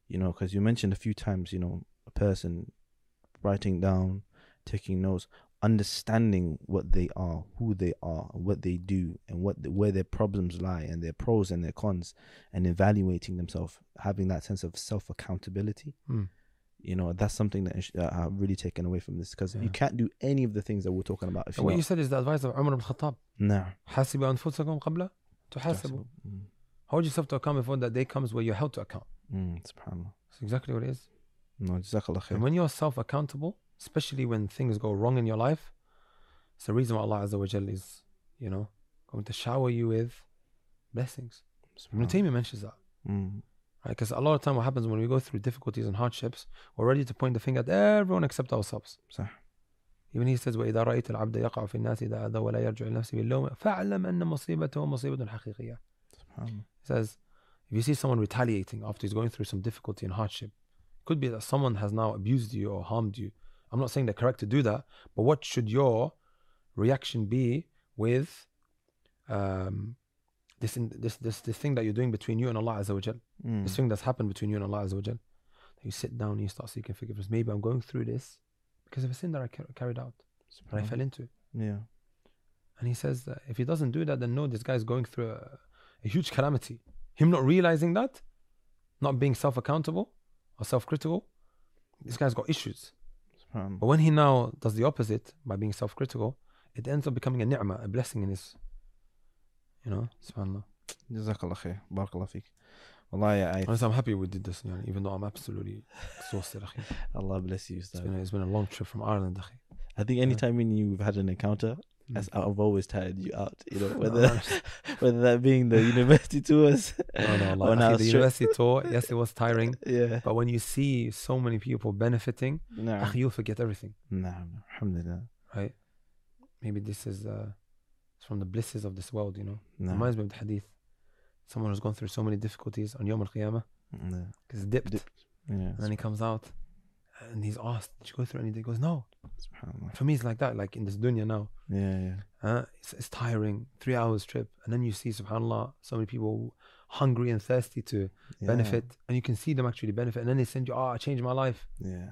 You know, because you mentioned a few times, you know, a person writing down, taking notes, understanding what they are, who they are, what they do, and what the, where their problems lie, and their pros and their cons, and evaluating themselves, having that sense of self accountability. Mm. You know, that's something that uh, I've really taken away from this, because Yeah. you can't do any of the things that we're talking about if And you're what you not. said is the advice of Umar ibn Khattab. Nah. حاسبوا أنفسكم قبل تحاسبوا. Mm. Hold yourself to account before that day comes where you're held to account. Mm. Subhanallah. That's exactly what it is. No, Jazakallah khair. And when you're self-accountable, especially when things go wrong in your life, it's the reason why Allah Azza wa Jal is, you know, going to shower you with blessings. Ibn Taymiyyah mentions that. Mm. Right? Because a lot of time what happens when we go through difficulties and hardships, we're ready to point the finger at everyone except ourselves. صح. Even he says, وَإِذَا رَأَيْتَ الْعَبْدَ يَقَعُ فِي النَّاسِ إِذَا أَذَى وَلَا يَرْجُعُ لِنَفْسِهِ بِاللَّوْمِ فَاعْلَمْ أَنَّ مُصِيبَتَهُ مُصِيبَةٌ حَقِيقِيَّةٌ. Subhanallah. He says, if you see someone retaliating after he's going through some difficulty and hardship, it could be that someone has now abused you or harmed you. I'm not saying they're correct to do that, but what should your reaction be with um, this, in, this this this thing that you're doing between you and Allah Azza wa Jal? Mm. This thing that's happened between you and Allah Azza wa Jal. You sit down and you start seeking forgiveness. Maybe I'm going through this because of a sin that I car- carried out, that I fell into. Yeah. And he says that if he doesn't do that, then no, this guy's going through a, a huge calamity. Him not realizing that, not being self-accountable or self-critical, this guy's got issues. Subhanallah. But when he now does the opposite by being self-critical, it ends up becoming a ni'mah, a blessing in his, you know, subhanAllah. Jazakallah khair. Barakallah feek. Wallahi, I, Honestly, I'm happy we did this, you know, even though I'm absolutely exhausted. akhi. Allah bless you, It's Ustaz. been, a, it's been a long trip from Ireland. akhi. I think anytime when you've had an encounter, Mm. as I've always tired you out, you know, No, whether honestly. whether that being the university tours. No, no, or like, now akhi, the straight- university tour, yes, it was tiring. Yeah. But when you see so many people benefiting, Nah. akhi, you'll forget everything, Nah. Alhamdulillah. right? Maybe this is uh, it's from the blisses of this world, you know. Nah. Reminds me of the hadith. Someone who's gone through so many difficulties on Yawm al-Qiyamah, Nah. because dipped, Dipped. Yeah. and then he comes out, and he's asked, "Did you go through anything?" He goes, "No." Subhanallah. For me, it's like that. Like in this dunya now, Yeah, yeah. uh, it's, it's tiring, three hours trip, and then you see, subhanallah, so many people hungry and thirsty to Yeah. benefit, and you can see them actually benefit, and then they send you, "Oh, I changed my life." Yeah.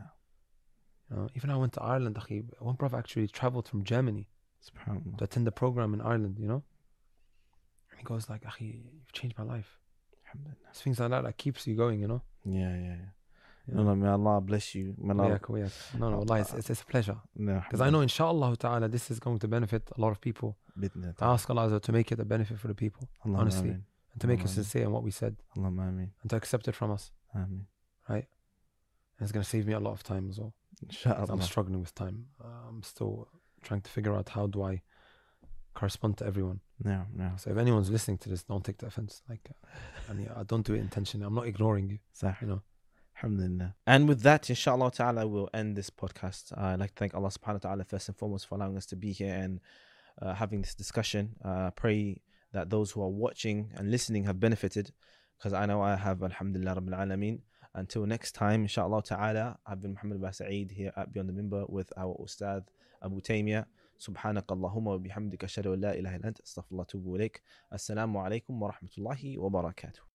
You know, even I went to Ireland, akhi, one brother actually traveled from Germany Subhanallah. to attend the program in Ireland, you know, and he goes like, "Akhi, you've changed my life." Alhamdulillah. It's things like that that keeps you going, you know. Yeah, yeah, yeah. Yeah. No, no, may Allah bless you. May Allah. Wayak, wayak. No, no, Allah, it's, it's, it's a pleasure. No, Because I know, inshallah ta'ala, this is going to benefit a lot of people. Bidna I ask Allah Azza to make it a benefit for the people, Allahumma honestly, ameen. and to make us Allahumma sincere in what we said, Allahumma ameen. and to accept it from us. Ameen. And it's going to save me a lot of time as well. 'Cause I'm Inshallah. struggling with time. Uh, I'm still trying to figure out how do I correspond to everyone. No, no. So if anyone's listening to this, don't take the offense. Like, uh, and yeah, I don't do it intentionally. I'm not ignoring you. Sah. You know. Alhamdulillah. And with that, inshallah ta'ala, we'll end this podcast. Uh, I'd like to thank Allah subhanahu wa ta'ala first and foremost for allowing us to be here and uh, having this discussion. Uh, pray that those who are watching and listening have benefited, because I know I have, alhamdulillah rabbil alameen. Until next time, inshallah ta'ala, I've been Muhammad Basa'id here at Beyond the Mimbar with our Ustad Abu Taymiyyah. سبحانك اللهم وبحمدك أشهد أن لا إله إلا أنت أستغفر الله وأتوب إليك. السلام عليكم ورحمة الله وبركاته.